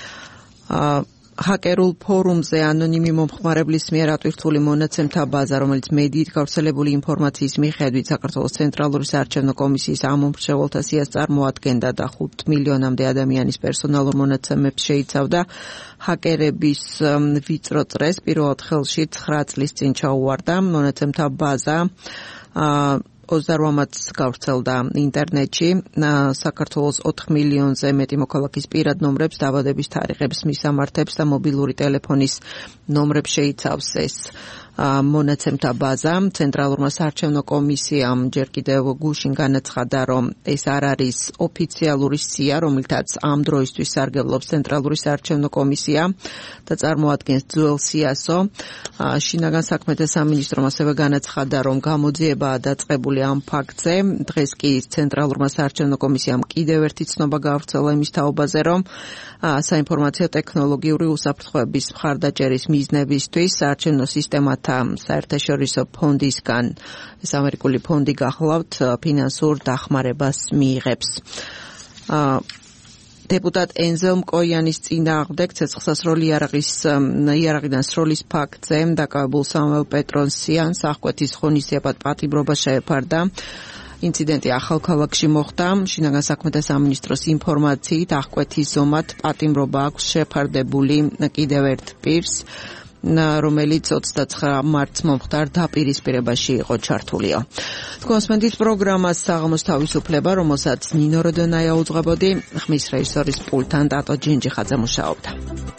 ჰაკერულ ფორუმზე ანონიმი მომხმარებლის მიერ ატვირთული მონაცემთა ბაზა, რომელიც მედიით გავრცელებული ინფორმაციის მიხედვით საქართველოს ცენტრალური საარჩევნო კომისიის ამომრჩეველთა სიას წარმოადგენდა და ხუთ მილიონამდე ადამიანის პერსონალურ მონაცემებს შეიცავდა. ჰაკერების ვიწრო წრეს პირველად ხელში ცხრა წლის წინ ჩაუვარდა. მონაცემთა ბაზა ოცდარვამაც გავრცელდა ინტერნეტში. საქართველოს ოთხ მილიონზე მეტი მოქალაქის პირად ნომრებს, დაბადების თარიღებს, მისამართებს და მობილური ტელეფონის ნომრებს შეიცავს ეს მონაცემთა ბაზა. ცენტრალურმა საარჩევნო კომისიამ ჯერ კიდევ გუშინ განაცხადა, რომ ეს არ არის ოფიციალური სია, რომელთაც ამ დროისთვის სარგებლობს ცენტრალური საარჩევნო კომისია და წარმოადგენს ძველ სიასო. შინაგან საქმეთა სამინისტრომ ასევე განაცხადა, რომ გამოძიებაა დაწყებული ამ ფაქტზე. დღეს კი ცენტრალურმა საარჩევნო კომისიამ კიდევ ერთი ცნობა გაავრცელა იმის თაობაზე, რომ საინფორმაციო ტექნოლოგიური უსაფრთხოების მხარდაჭერის მიზნებისთვის საარჩევნო სისტემათა ერთა საერთაშორისო ფონდისგან, ეს ამერიკული ფონდი გახლავთ, ფინანსურ დახმარებას მიიღებს. Deputat Enzel Mkoyanis წინააღმდეგ ცეცხლსასროლი იარაღის იარაღიდან სროლის ფაქტზე დაკავებულ სამუელ პეტრონსიანს აღკვეთის ღონისძიებად პატიმრობა შეეფარდა. ინციდენტი ახალქალაქში მოხდა. შინაგან საქმეთა სამინისტროს ინფორმაციით აღკვეთის ზომად პატიმრობა აქვს შეფარდებული კიდევ ერთ პირს, რომელიც ოცდაცხრა მარტს მომხდარ დაპირისპირებაში იყო ჩართულია. Თქვენსმენთ პროგრამას საღამოს თავისუფლება, რომელსაც ნინო როდონაია უძღვებოდი, ხმის რეჟისორის პულტთან დატო ჯინჯიხაძე მუშაობდა.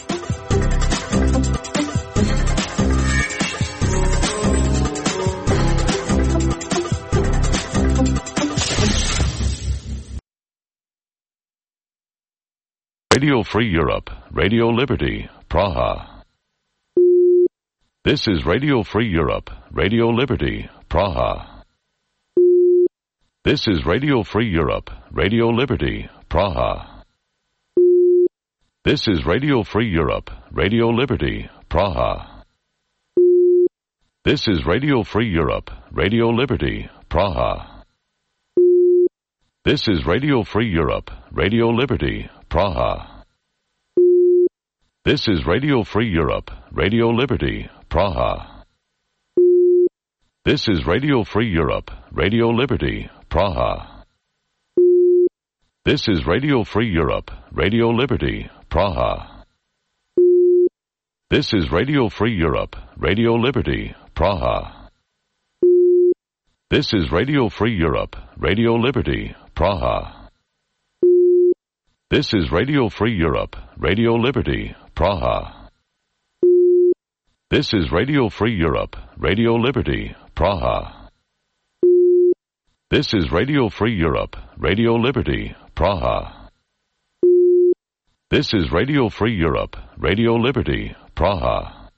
Radio Free Europe, Radio Liberty, Praha. This is Radio Free Europe, Radio Liberty, Praha. This is Radio Free Europe, Radio Liberty, Praha. This is Radio Free Europe, Radio Liberty, Praha. This is Radio Free Europe, Radio Liberty, Praha. This is Radio Free Europe, Radio Liberty, Praha. This is Radio Free Europe, Radio Liberty, Praha. This is Radio Free Europe, Radio Liberty, Praha. This is Radio Free Europe, Radio Liberty, Praha. This is Radio Free Europe, Radio Liberty, Praha. This is Radio Free Europe, Radio Liberty, Praha. This is Radio Free Europe, Radio Liberty, Praha. This is Radio Free Europe, Radio Liberty, Praha. This is Radio Free Europe, Radio Liberty, Praha. This is Radio Free Europe, Radio Liberty, Praha.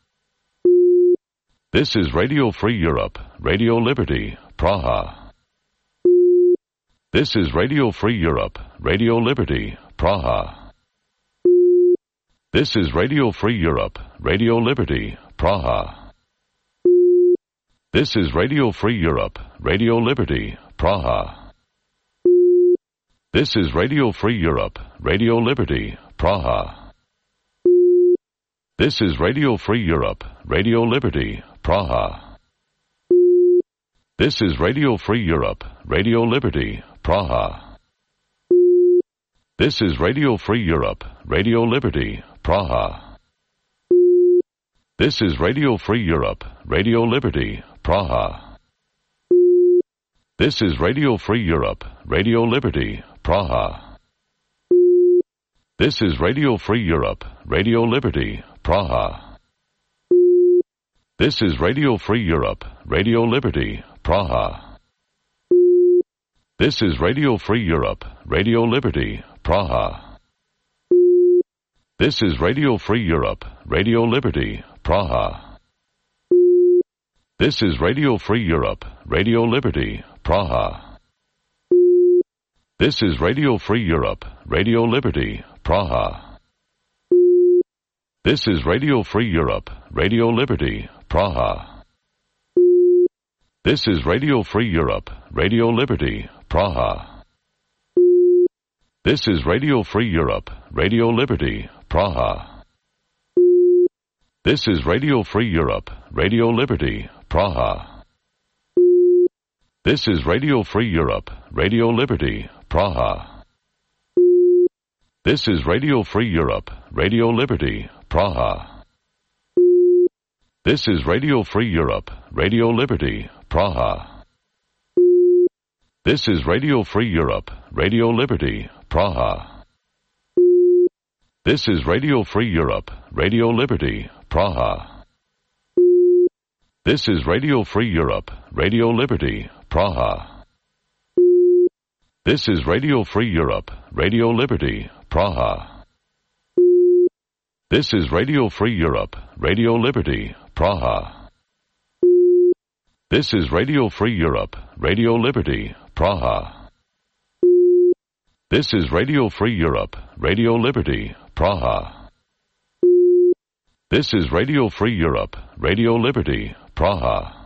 This is Radio Free Europe, Radio Liberty, Praha. This is Radio Free Europe, Radio Liberty, Praha. This is Radio Free Europe, Radio Liberty, Praha. This is Radio Free Europe, Radio Liberty, Praha. This is Radio Free Europe, Radio Liberty, Praha. This is Radio Free Europe, Radio Liberty, Praha. This is Radio Free Europe, Radio Liberty, Praha. This is Radio Free Europe, Radio Liberty, Praha. This is Radio Free Europe, Radio Liberty, Praha. This is Radio Free Europe, Radio Liberty, Praha. This is Radio Free Europe, Radio Liberty, Praha. This is Radio Free Europe, Radio Liberty, Praha. This is Radio Free Europe, Radio Liberty, Praha. This is Radio Free Europe, Radio Liberty, Praha. This is Radio Free Europe, Radio Liberty, Praha. This is Radio Free Europe, Radio Liberty, Praha. This is Radio Free Europe, Radio Liberty, Praha. This is Radio Free Europe, Radio Liberty, Praha. This is Radio Free Europe, Radio Liberty, Praha. This is Radio Free Europe, Radio Liberty, Praha. This is Radio Free Europe, Radio Liberty, Praha. This is Radio Free Europe, Radio Liberty, Praha. This is Radio Free Europe, Radio Liberty, Praha. This is Radio Free Europe, Radio Liberty, Praha. This is Radio Free Europe, Radio Liberty, Praha. This is Radio Free Europe, Radio Liberty, Praha. This is Radio Free Europe, Radio Liberty, Praha. This is Radio Free Europe, Radio Liberty, Praha. This is Radio Free Europe, Radio Liberty, Praha. This is Radio Free Europe, Radio Liberty, Praha. This is Radio Free Europe, Radio Liberty, Praha.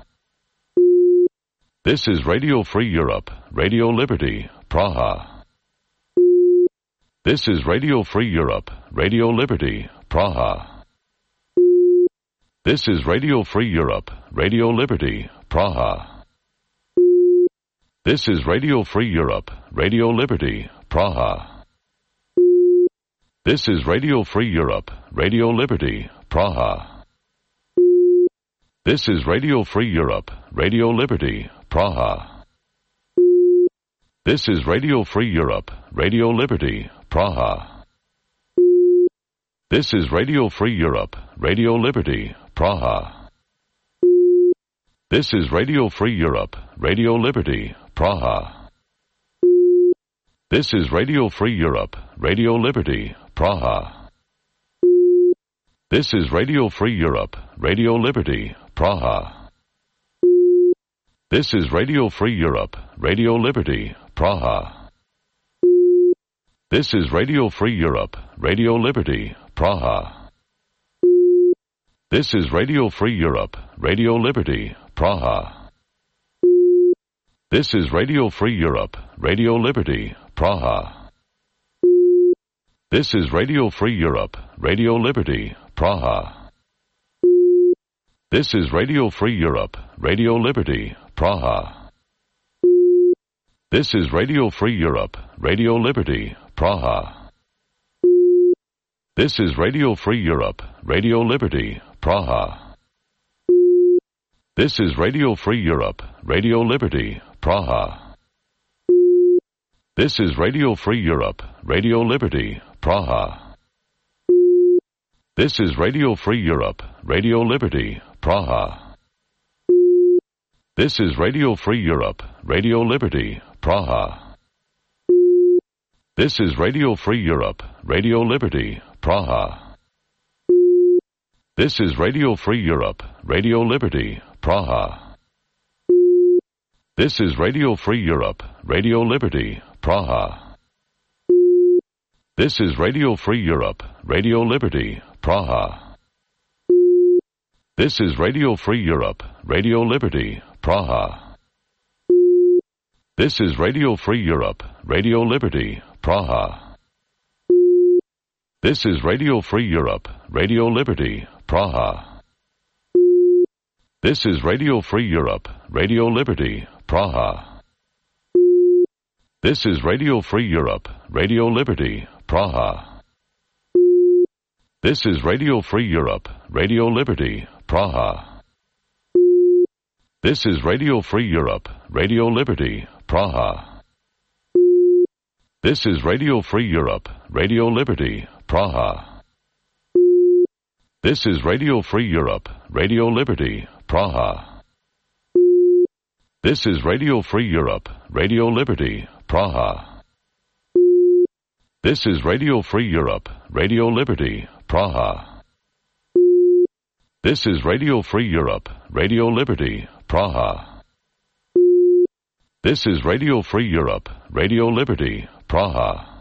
This is Radio Free Europe, Radio Liberty, Praha. This is Radio Free Europe, Radio Liberty, Praha. This is Radio Free Europe, Radio Liberty, Praha. This is Radio Free Europe, Radio Liberty, Praha. This is Radio Free Europe, Radio Liberty, Praha. This is Radio Free Europe, Radio Liberty, Praha. This is Radio Free Europe, Radio Liberty, Praha. This is Radio Free Europe, Radio Liberty, Praha. This is Radio Free Europe, Radio Liberty, Praha. This is Radio Free Europe, Radio Liberty, Praha. This is Radio Free Europe, Radio Liberty, Praha. This is Radio Free Europe, Radio Liberty, Praha. This is Radio Free Europe, Radio Liberty, Praha. This is Radio Free Europe, Radio Liberty, Praha. This is Radio Free Europe, Radio Liberty, Praha. This is Radio Free Europe, Radio Liberty, Praha. This is Radio Free Europe, Radio Liberty, Praha. This is Radio Free Europe, Radio Liberty, Praha. This is Radio Free Europe, Radio Liberty, Praha. This is Radio Free Europe, Radio Liberty, Praha. This is Radio Free Europe, Radio Liberty, Praha. This is Radio Free Europe, Radio Liberty, Praha. This is Radio Free Europe, Radio Liberty, Praha. This is Radio Free Europe, Radio Liberty, Praha. This is Radio Free Europe, Radio Liberty, Praha. This is Radio Free Europe, Radio Liberty, Praha. This is Radio Free Europe, Radio Liberty, Praha. This is Radio Free Europe, Radio Liberty, Praha. This is Radio Free Europe, Radio Liberty, Praha. This is Radio Free Europe, Radio Liberty, Praha. This is Radio Free Europe, Radio Liberty, Praha. This is Radio Free Europe, Radio Liberty, Praha. This is Radio Free Europe, Radio Liberty, Praha. This is Radio Free Europe, Radio Liberty, Praha. This is Radio Free Europe, Radio Liberty, Praha. This is Radio Free Europe, Radio Liberty, Praha. This is Radio Free Europe, Radio Liberty, Praha. This is Radio Free Europe, Radio Liberty, Praha. This is Radio Free Europe, Radio Liberty, Praha. This is Radio Free Europe, Radio Liberty, Praha.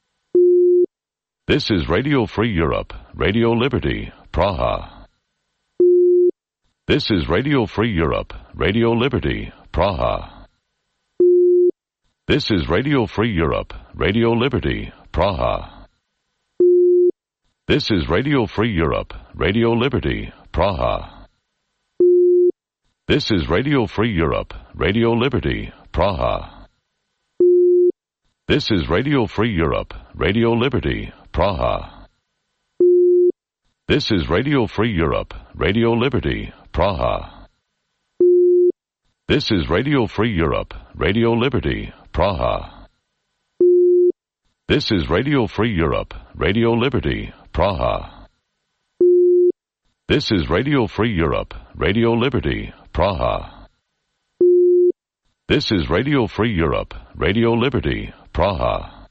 This is Radio Free Europe, Radio Liberty, Praha. This is Radio Free Europe, Radio Liberty, Praha. This is Radio Free Europe, Radio Liberty, Praha. This is Radio Free Europe, Radio Liberty, Praha. This is Radio Free Europe, Radio Liberty, Praha. This is Radio Free Europe, Radio Liberty, Praha. This is Radio Free Europe, Radio Liberty, Praha. This is Radio Free Europe, Radio Liberty, Praha. This is Radio Free Europe, Radio Liberty, Praha. This is Radio Free Europe, Radio Liberty, Praha. This is Radio Free Europe, Radio Liberty, Praha.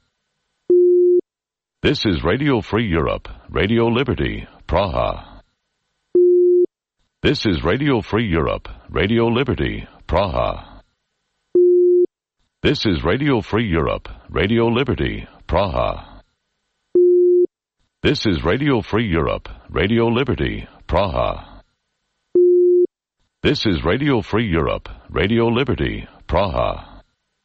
This is Radio Free Europe, Radio Liberty, Praha. This is Radio Free Europe, Radio Liberty, Praha. This is Radio Free Europe, Radio Liberty, Praha. This is Radio Free Europe, Radio Liberty, Praha. This is Radio Free Europe, Radio Liberty, Praha.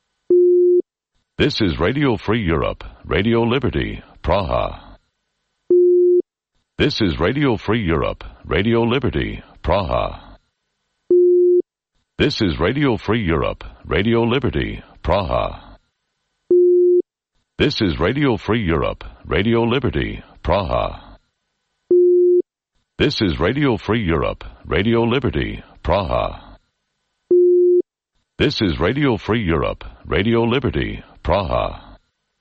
This is Radio Free Europe, Radio Liberty, Praha. This is Radio Free Europe, Radio Liberty, Praha. This is Radio Free Europe, Radio Liberty, Praha. This is Radio Free Europe, Radio Liberty, Praha. This is Radio Free Europe, Radio Liberty, Praha. This is Radio Free Europe, Radio Liberty, Praha.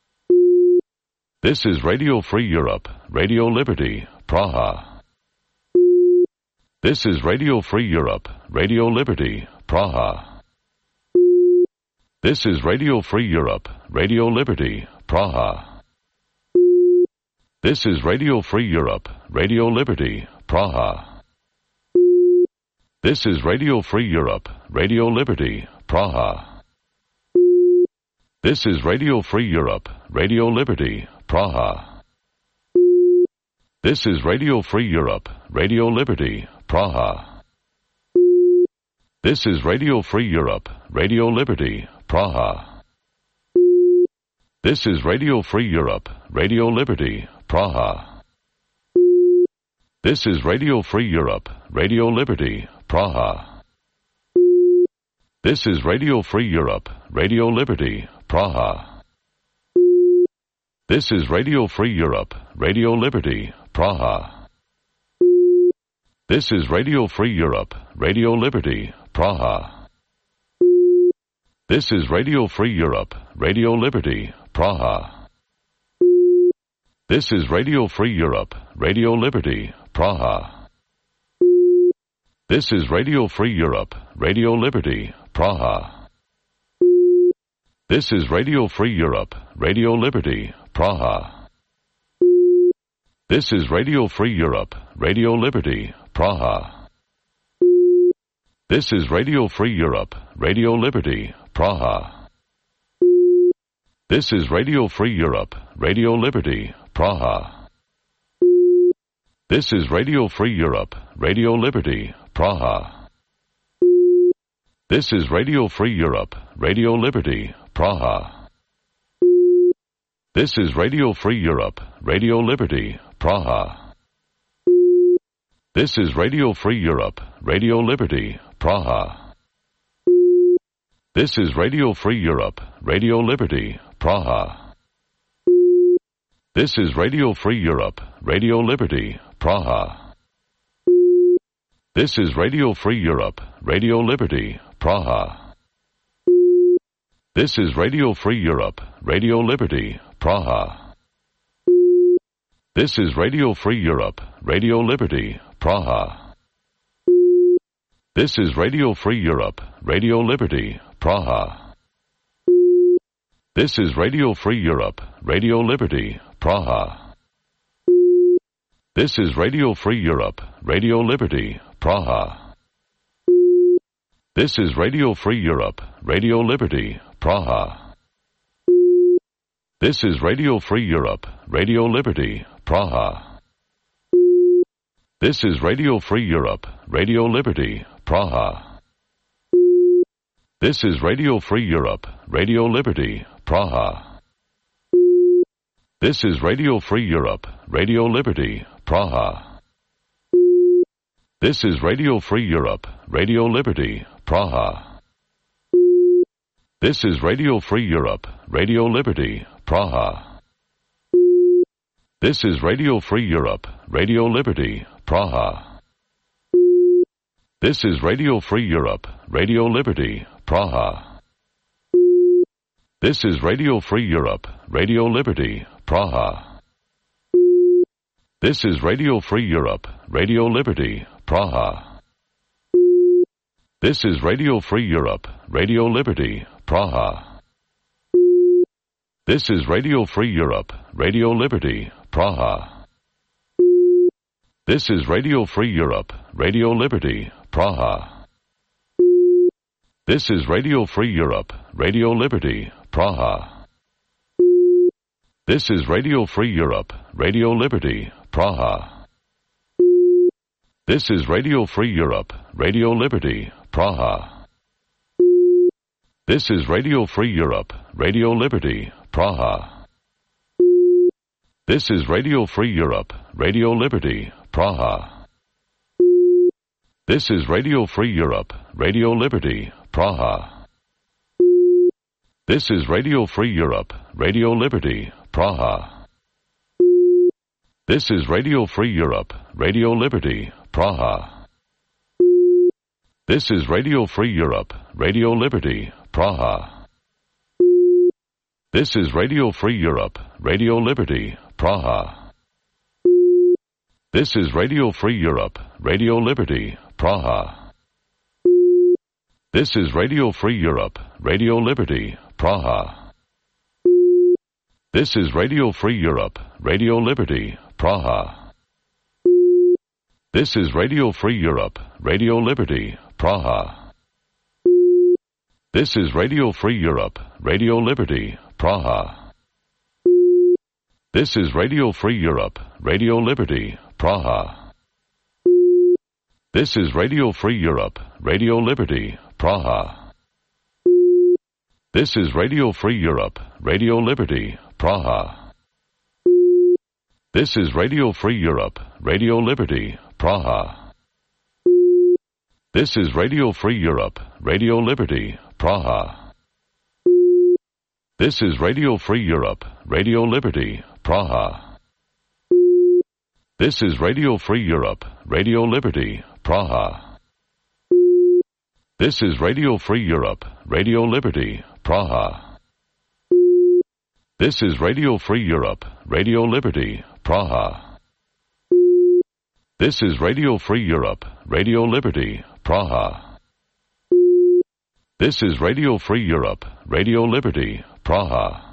This is Radio Free Europe, Radio Liberty, Praha. This is Radio Free Europe, Radio Liberty, Praha. This is Radio Free Europe, Radio Liberty, Praha. This is Radio Free Europe, Radio Liberty, Praha. This is Radio Free Europe, Radio Liberty, Praha. This is Radio Free Europe, Radio Liberty, Praha. This is Radio Free Europe, Radio Liberty, Praha. This is Radio Free Europe, Radio Liberty, Praha. This is Radio Free Europe, Radio Liberty, Praha. This is Radio Free Europe, Radio Liberty, Praha. This is Radio Free Europe, Radio Liberty, Praha. This is Radio Free Europe, Radio Liberty, Praha. This is Radio Free Europe, Radio Liberty, Praha. This is Radio Free Europe, Radio Liberty, Praha. This is Radio Free Europe, Radio Liberty, Praha. This is Radio Free Europe, Radio Liberty, Praha. This is Radio Free Europe, Radio Liberty, Praha. This is Radio Free Europe, Radio Liberty, Praha. This is Radio Free Europe, Radio Liberty, Praha. This is Radio Free Europe, Radio Liberty, Praha. This is Radio Free Europe, Radio Liberty, Praha. This is Radio Free Europe, Radio Liberty, Praha. This is Radio Free Europe, Radio Liberty, Praha. This is Radio Free Europe, Radio Liberty, Praha. This is Radio Free Europe, Radio Liberty, Praha. This is Radio Free Europe, Radio Liberty, Praha. This is Radio Free Europe, Radio Liberty, Praha. This is Radio Free Europe, Radio Liberty, Praha. This is Radio Free Europe, Radio Liberty, Praha. This is Radio Free Europe, Radio Liberty, Praha. This is Radio Free Europe, Radio Liberty, Praha. This is Radio Free Europe, Radio Liberty, Praha. This is Radio Free Europe, Radio Liberty, Praha. This is Radio Free Europe, Radio Liberty, Praha. This is Radio Free Europe, Radio Liberty, Praha. This is Radio Free Europe, Radio Liberty, Praha. This is Radio Free Europe, Radio Liberty, Praha. This is Radio Free Europe, Radio Liberty, Praha. This is Radio Free Europe, Radio Liberty, Praha. This is Radio Free Europe, Radio Liberty, Praha. This is Radio Free Europe, Radio Liberty, Praha. This is Radio Free Europe, Radio Liberty, Praha. This is Radio Free Europe, Radio Liberty, Praha. This is Radio Free Europe, Radio Liberty, Praha. This is Radio Free Europe, Radio Liberty, Praha. This is Radio Free Europe, Radio Liberty, Praha. This is Radio Free Europe, Radio Liberty, Praha. This is Radio Free Europe, Radio Liberty, Praha. This is Radio Free Europe, Radio Liberty, Praha. This is Radio Free Europe, Radio Liberty, Praha. This is Radio Free Europe, Radio Liberty, Praha. This is Radio Free Europe, Radio Liberty, Praha. This is Radio Free Europe, Radio Liberty, Praha. This is Radio Free Europe, Radio Liberty, Praha. This is Radio Free Europe, Radio Liberty, Praha. This is Radio Free Europe, Radio Liberty, Praha. This is Radio Free Europe, Radio Liberty, Praha. This is Radio Free Europe, Radio Liberty, Praha. This is Radio Free Europe, Radio Liberty, Praha. This is Radio Free Europe, Radio Liberty, Praha. This is Radio Free Europe, Radio Liberty, Praha. This is Radio Free Europe, Radio Liberty, Praha. This is Radio Free Europe, Radio Liberty, Praha. This is Radio Free Europe, Radio Liberty, Praha. This is Radio Free Europe, Radio Liberty, Praha. This is Radio Free Europe, Radio Liberty, Praha. This is Radio Free Europe, Radio Liberty, Praha. This is Radio Free Europe, Radio Liberty, Praha. This is Radio Free Europe, Radio Liberty, Praha. This is Radio Free Europe, Radio Liberty, Praha. This is Radio Free Europe, Radio Liberty, Praha. This is Radio Free Europe, Radio Liberty, Praha.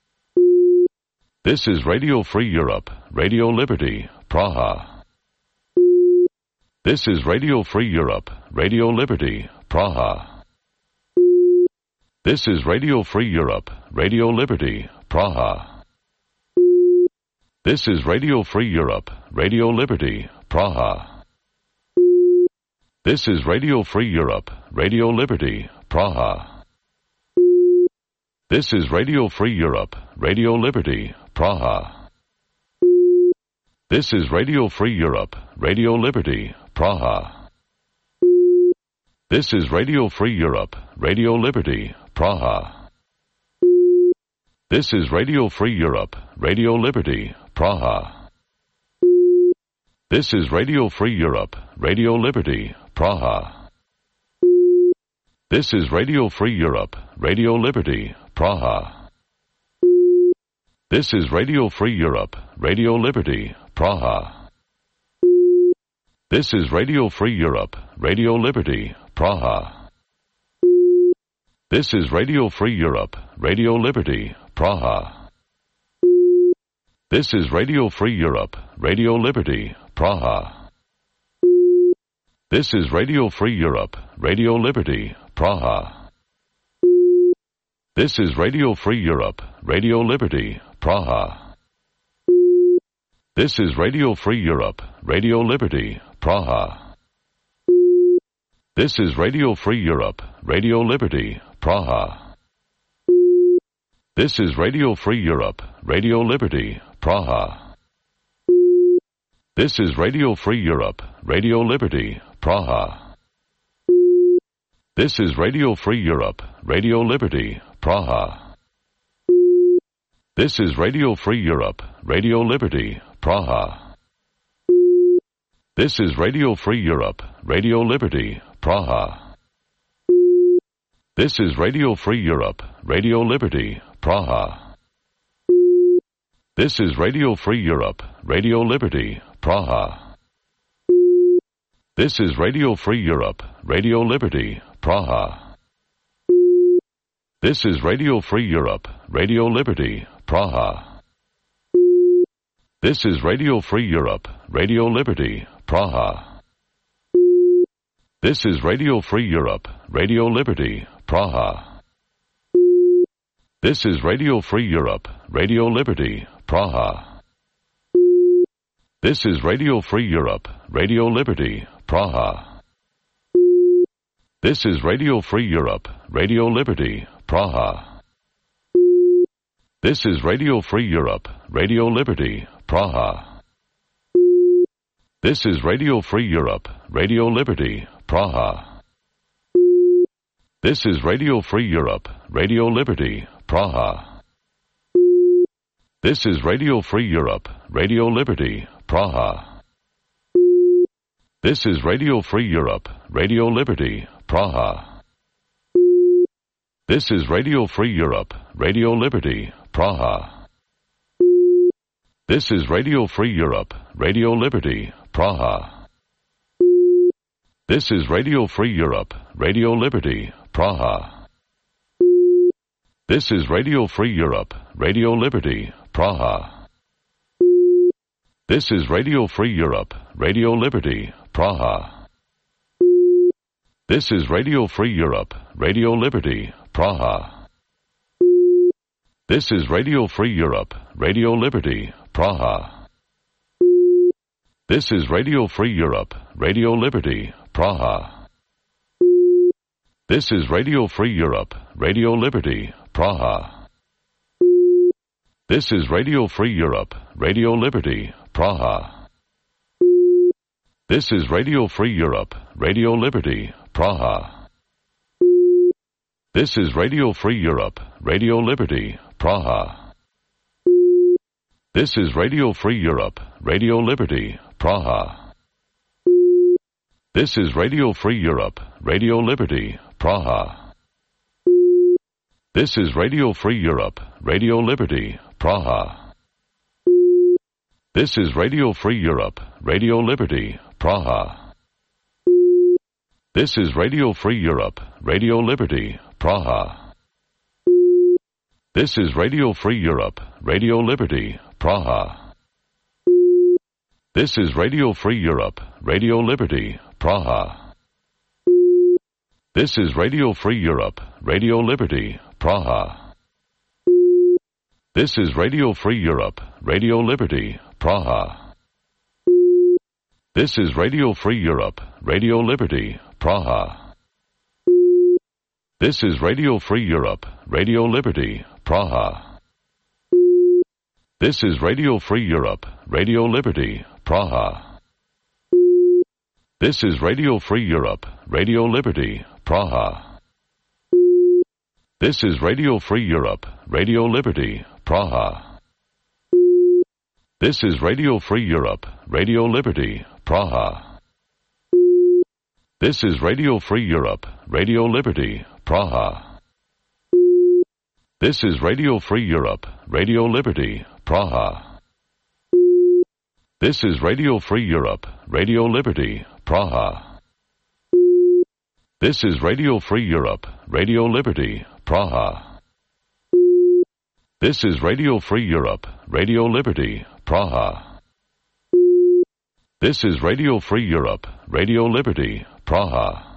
This is Radio Free Europe, Radio Liberty, Praha. This is Radio Free Europe, Radio Liberty, Praha. This is Radio Free Europe, Radio Liberty, Praha. This is Radio Free Europe, Radio Liberty, Praha. This is Radio Free Europe, Radio Liberty, Praha. This is Radio Free Europe, Radio Liberty, Praha. This is Radio Free Europe, Radio Liberty, Praha. This is Radio Free Europe, Radio Liberty, Praha. This is Radio Free Europe, Radio Liberty, Praha. This is Radio Free Europe, Radio Liberty, Praha. This is Radio Free Europe, Radio Liberty, Praha. This is Radio Free Europe, Radio Liberty, Praha. This is Radio Free Europe, Radio Liberty, Praha. This is Radio Free Europe, Radio Liberty, Praha. This is Radio Free Europe, Radio Liberty, Praha. This is Radio Free Europe, Radio Liberty, Praha. This is Radio Free Europe, Radio Liberty, Praha. This is Radio Free Europe, Radio Liberty, Praha. This is Radio Free Europe, Radio Liberty, Praha. This is Radio Free Europe, Radio Liberty, Praha. This is Radio Free Europe, Radio Liberty, Praha. This is Radio Free Europe, Radio Liberty, Praha. This is Radio Free Europe, Radio Liberty, Praha. This is Radio Free Europe, Radio Liberty, Praha. This is Radio Free Europe, Radio Liberty, Praha. This is Radio Free Europe, Radio Liberty, Praha. This is Radio Free Europe, Radio Liberty, Praha. This is Radio Free Europe, Radio Liberty, Praha. This is Radio Free Europe, Radio Liberty, Praha. This is Radio Free Europe, Radio Liberty, Praha. This is Radio Free Europe, Radio Liberty, Praha. This is Radio Free Europe, Radio Liberty, Praha. This is Radio Free Europe, Radio Liberty, Praha. This is Radio Free Europe, Radio Liberty, Praha. This is Radio Free Europe, Radio Liberty, Praha. This is Radio Free Europe, Radio Liberty, Praha. This is Radio Free Europe, Radio Liberty, Praha. This is Radio Free Europe, Radio Liberty, Praha. This is Radio Free Europe, Radio Liberty, Praha. This is Radio Free Europe, Radio Liberty, Praha. This is Radio Free Europe, Radio Liberty, Praha. This is Radio Free Europe, Radio Liberty, Praha. This is Radio Free Europe, Radio Liberty, Praha. This is Radio Free Europe, Radio Liberty, Praha. This is Radio Free Europe, Radio Liberty, Praha. This is Radio Free Europe, Radio Liberty, Praha. This is Radio Free Europe, Radio Liberty, Praha. This is Radio Free Europe, Radio Liberty, Praha. This is Radio Free Europe, Radio Liberty, Praha. This is Radio Free Europe, Radio Liberty, Praha. This is Radio Free Europe, Radio Liberty, Praha. This is Radio Free Europe, Radio Liberty, Praha. This is Radio Free Europe, Radio Liberty, Praha. This is Radio Free Europe, Radio Liberty, Praha. This is Radio Free Europe, Radio Liberty, Praha. This is Radio Free Europe, Radio Liberty, Praha. This is Radio Free Europe, Radio Liberty, Praha. This is Radio Free Europe, Radio Liberty, Praha. This is Radio Free Europe, Radio Liberty, Praha. This is Radio Free Europe, Radio Liberty, Praha. This is Radio Free Europe, Radio Liberty, Praha. This is Radio Free Europe, Radio Liberty, Praha. This is Radio Free Europe, Radio Liberty, Praha. This is Radio Free Europe, Radio Liberty, Praha. This is Radio Free Europe, Radio Liberty, Praha. This is Radio Free Europe, Radio Liberty, Praha. This is Radio Free Europe, Radio Liberty, Praha. This is Radio Free Europe, Radio Liberty, Praha. This is Radio Free Europe, Radio Liberty, Praha. This is Radio Free Europe, Radio Liberty, Praha. This is Radio Free Europe, Radio Liberty, Praha.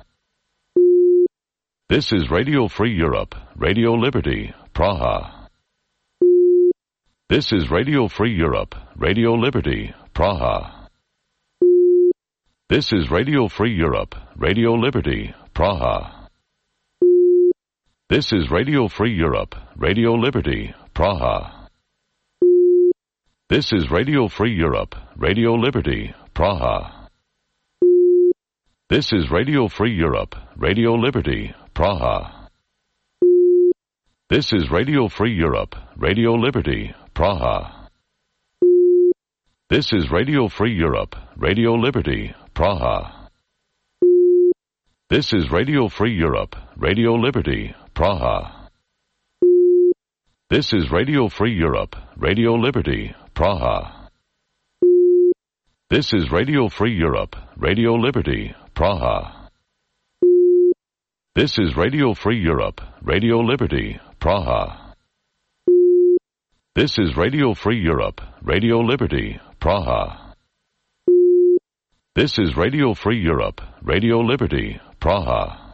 This is Radio Free Europe, Radio Liberty, Praha. This is Radio Free Europe, Radio Liberty, Praha. This is Radio Free Europe, Radio Liberty, Praha. This is Radio Free Europe, Radio Liberty, Praha. This is Radio Free Europe, Radio Liberty, Praha. This is Radio Free Europe, Radio Liberty, Praha. This is Radio Free Europe, Radio Liberty, Praha. This is Radio Free Europe, Radio Liberty, Praha. This is Radio Free Europe, Radio Liberty, Praha. This is Radio Free Europe, Radio Liberty, Praha. This is Radio Free Europe, Radio Liberty, Praha. This is Radio Free Europe, Radio Liberty, Praha. This is Radio Free Europe, Radio Liberty, Praha. This is Radio Free Europe, Radio Liberty, Praha.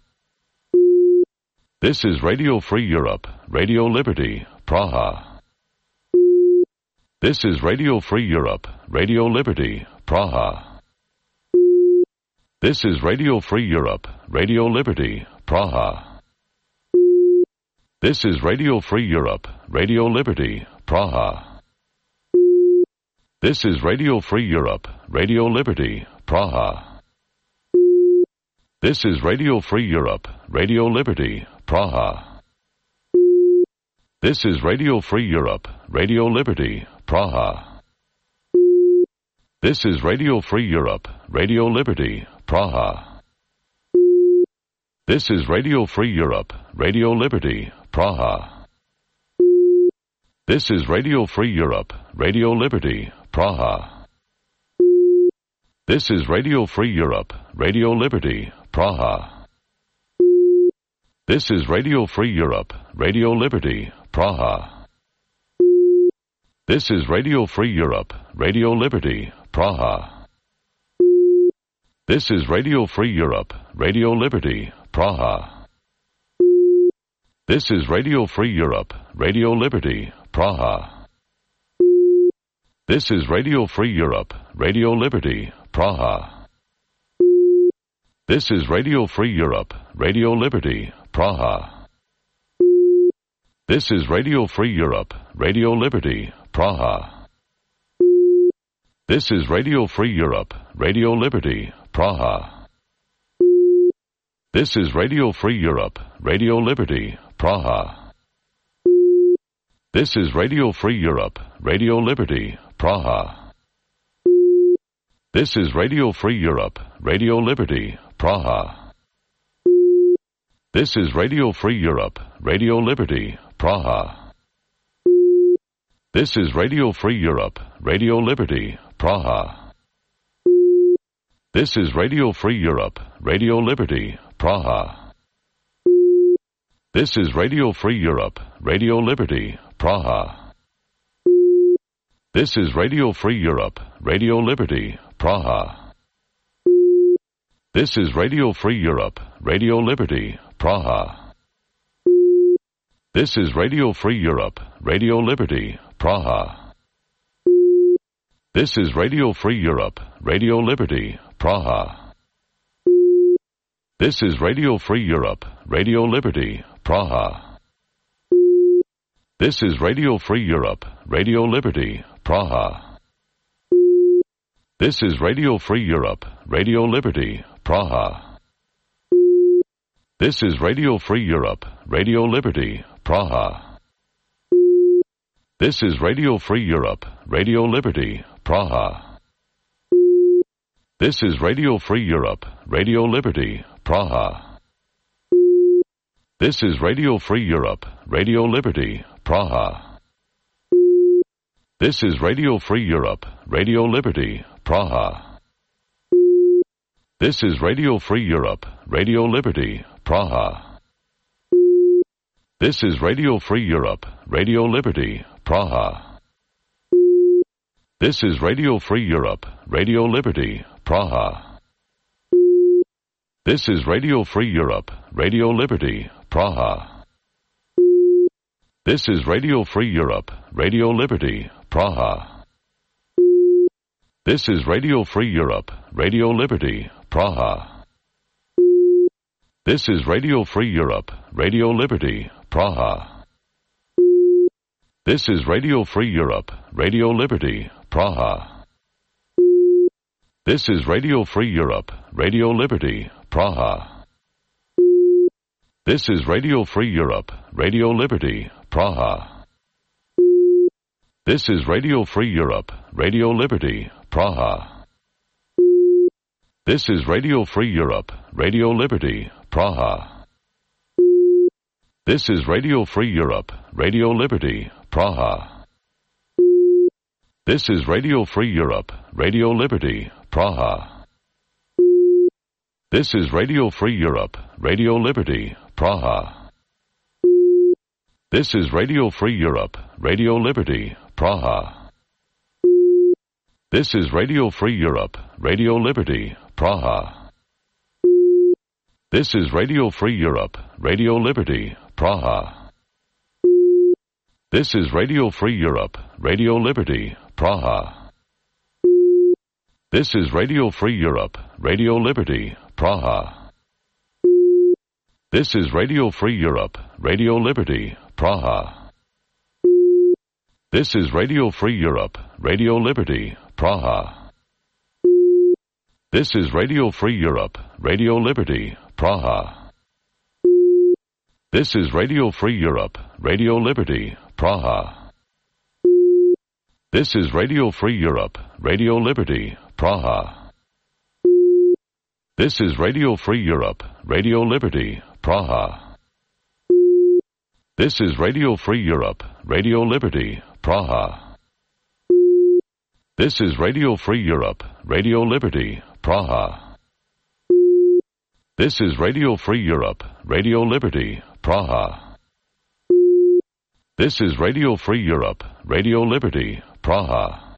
This is Radio Free Europe, Radio Liberty, Praha. This is Radio Free Europe, Radio Liberty, Praha. This is Radio Free Europe, Radio Liberty, Praha. This is Radio Free Europe, Radio Liberty, Praha. This is Radio Free Europe, Radio Liberty, Praha. This is Radio Free Europe, Radio Liberty, Praha. This is Radio Free Europe, Radio Liberty, Praha. This is Radio Free Europe, Radio Liberty, Praha. This is Radio Free Europe, Radio Liberty, Praha. This is Radio Free Europe, Radio Liberty, Praha. This is Radio Free Europe, Radio Liberty, Praha. This is Radio Free Europe, Radio Liberty, Praha. This is Radio Free Europe, Radio Liberty, Praha. This is Radio Free Europe, Radio Liberty, Praha. This is Radio Free Europe, Radio Liberty, Praha. This is Radio Free Europe, Radio Liberty, Praha. This is Radio Free Europe, Radio Liberty, Praha. This is Radio Free Europe, Radio Liberty, Praha. This is Radio Free Europe, Radio Liberty, Praha. This is Radio Free Europe, Radio Liberty, Praha. This is Radio Free Europe, Radio Liberty, Praha. This is Radio Free Europe, Radio Liberty, Praha. This is Radio Free Europe, Radio Liberty, Praha. This is Radio Free Europe, Radio Liberty, Praha. This is Radio Free Europe, Radio Liberty, Praha. This is Radio Free Europe, Radio Liberty, Praha. This is Radio Free Europe, Radio Liberty, Praha. This is Radio Free Europe, Radio Liberty, Praha. This is Radio Free Europe, Radio Liberty, Praha. This is Radio Free Europe, Radio Liberty, Praha. This is Radio Free Europe, Radio Liberty, Praha. This is Radio Free Europe, Radio Liberty, Praha. This is Radio Free Europe, Radio Liberty, Praha. This is Radio Free Europe, Radio Liberty, Praha. This is Radio Free Europe, Radio Liberty, Praha. This is Radio Free Europe, Radio Liberty, Praha. This is Radio Free Europe, Radio Liberty, Praha. This is Radio Free Europe, Radio Liberty, Praha. This is Radio Free Europe, Radio Liberty, Praha. This is Radio Free Europe, Radio Liberty, Praha. This is Radio Free Europe, Radio Liberty, Praha. This is Radio Free Europe, Radio Liberty, Praha. This is Radio Free Europe, Radio Liberty, Praha. This is Radio Free Europe, Radio Liberty, Praha. This is Radio Free Europe, Radio Liberty, Praha. This is Radio Free Europe, Radio Liberty, Praha. This is Radio Free Europe, Radio Liberty, Praha. This is Radio Free Europe, Radio Liberty, Praha. This is Radio Free Europe, Radio Liberty, Praha. This is Radio Free Europe, Radio Liberty, Praha. This is Radio Free Europe, Radio Liberty, Praha. This is Radio Free Europe, Radio Liberty, Praha. This is Radio Free Europe, Radio Liberty, Praha. This is Radio Free Europe, Radio Liberty, Praha. This is Radio Free Europe, Radio Liberty, Praha. This is Radio Free Europe, Radio Liberty, Praha. This is Radio Free Europe, Radio Liberty, Praha. This is Radio Free Europe, Radio Liberty, Praha. This is Radio Free Europe, Radio Liberty, Praha. This is Radio Free Europe, Radio Liberty, Praha. This is Radio Free Europe, Radio Liberty, Praha. This is Radio Free Europe, Radio Liberty, Praha. This is Radio Free Europe, Radio Liberty, Praha. This is Radio Free Europe, Radio Liberty, Praha. This is Radio Free Europe, Radio Liberty, Praha. This is Radio Free Europe, Radio Liberty, Praha. This is Radio Free Europe, Radio Liberty, Praha. This is Radio Free Europe, Radio Liberty, Praha.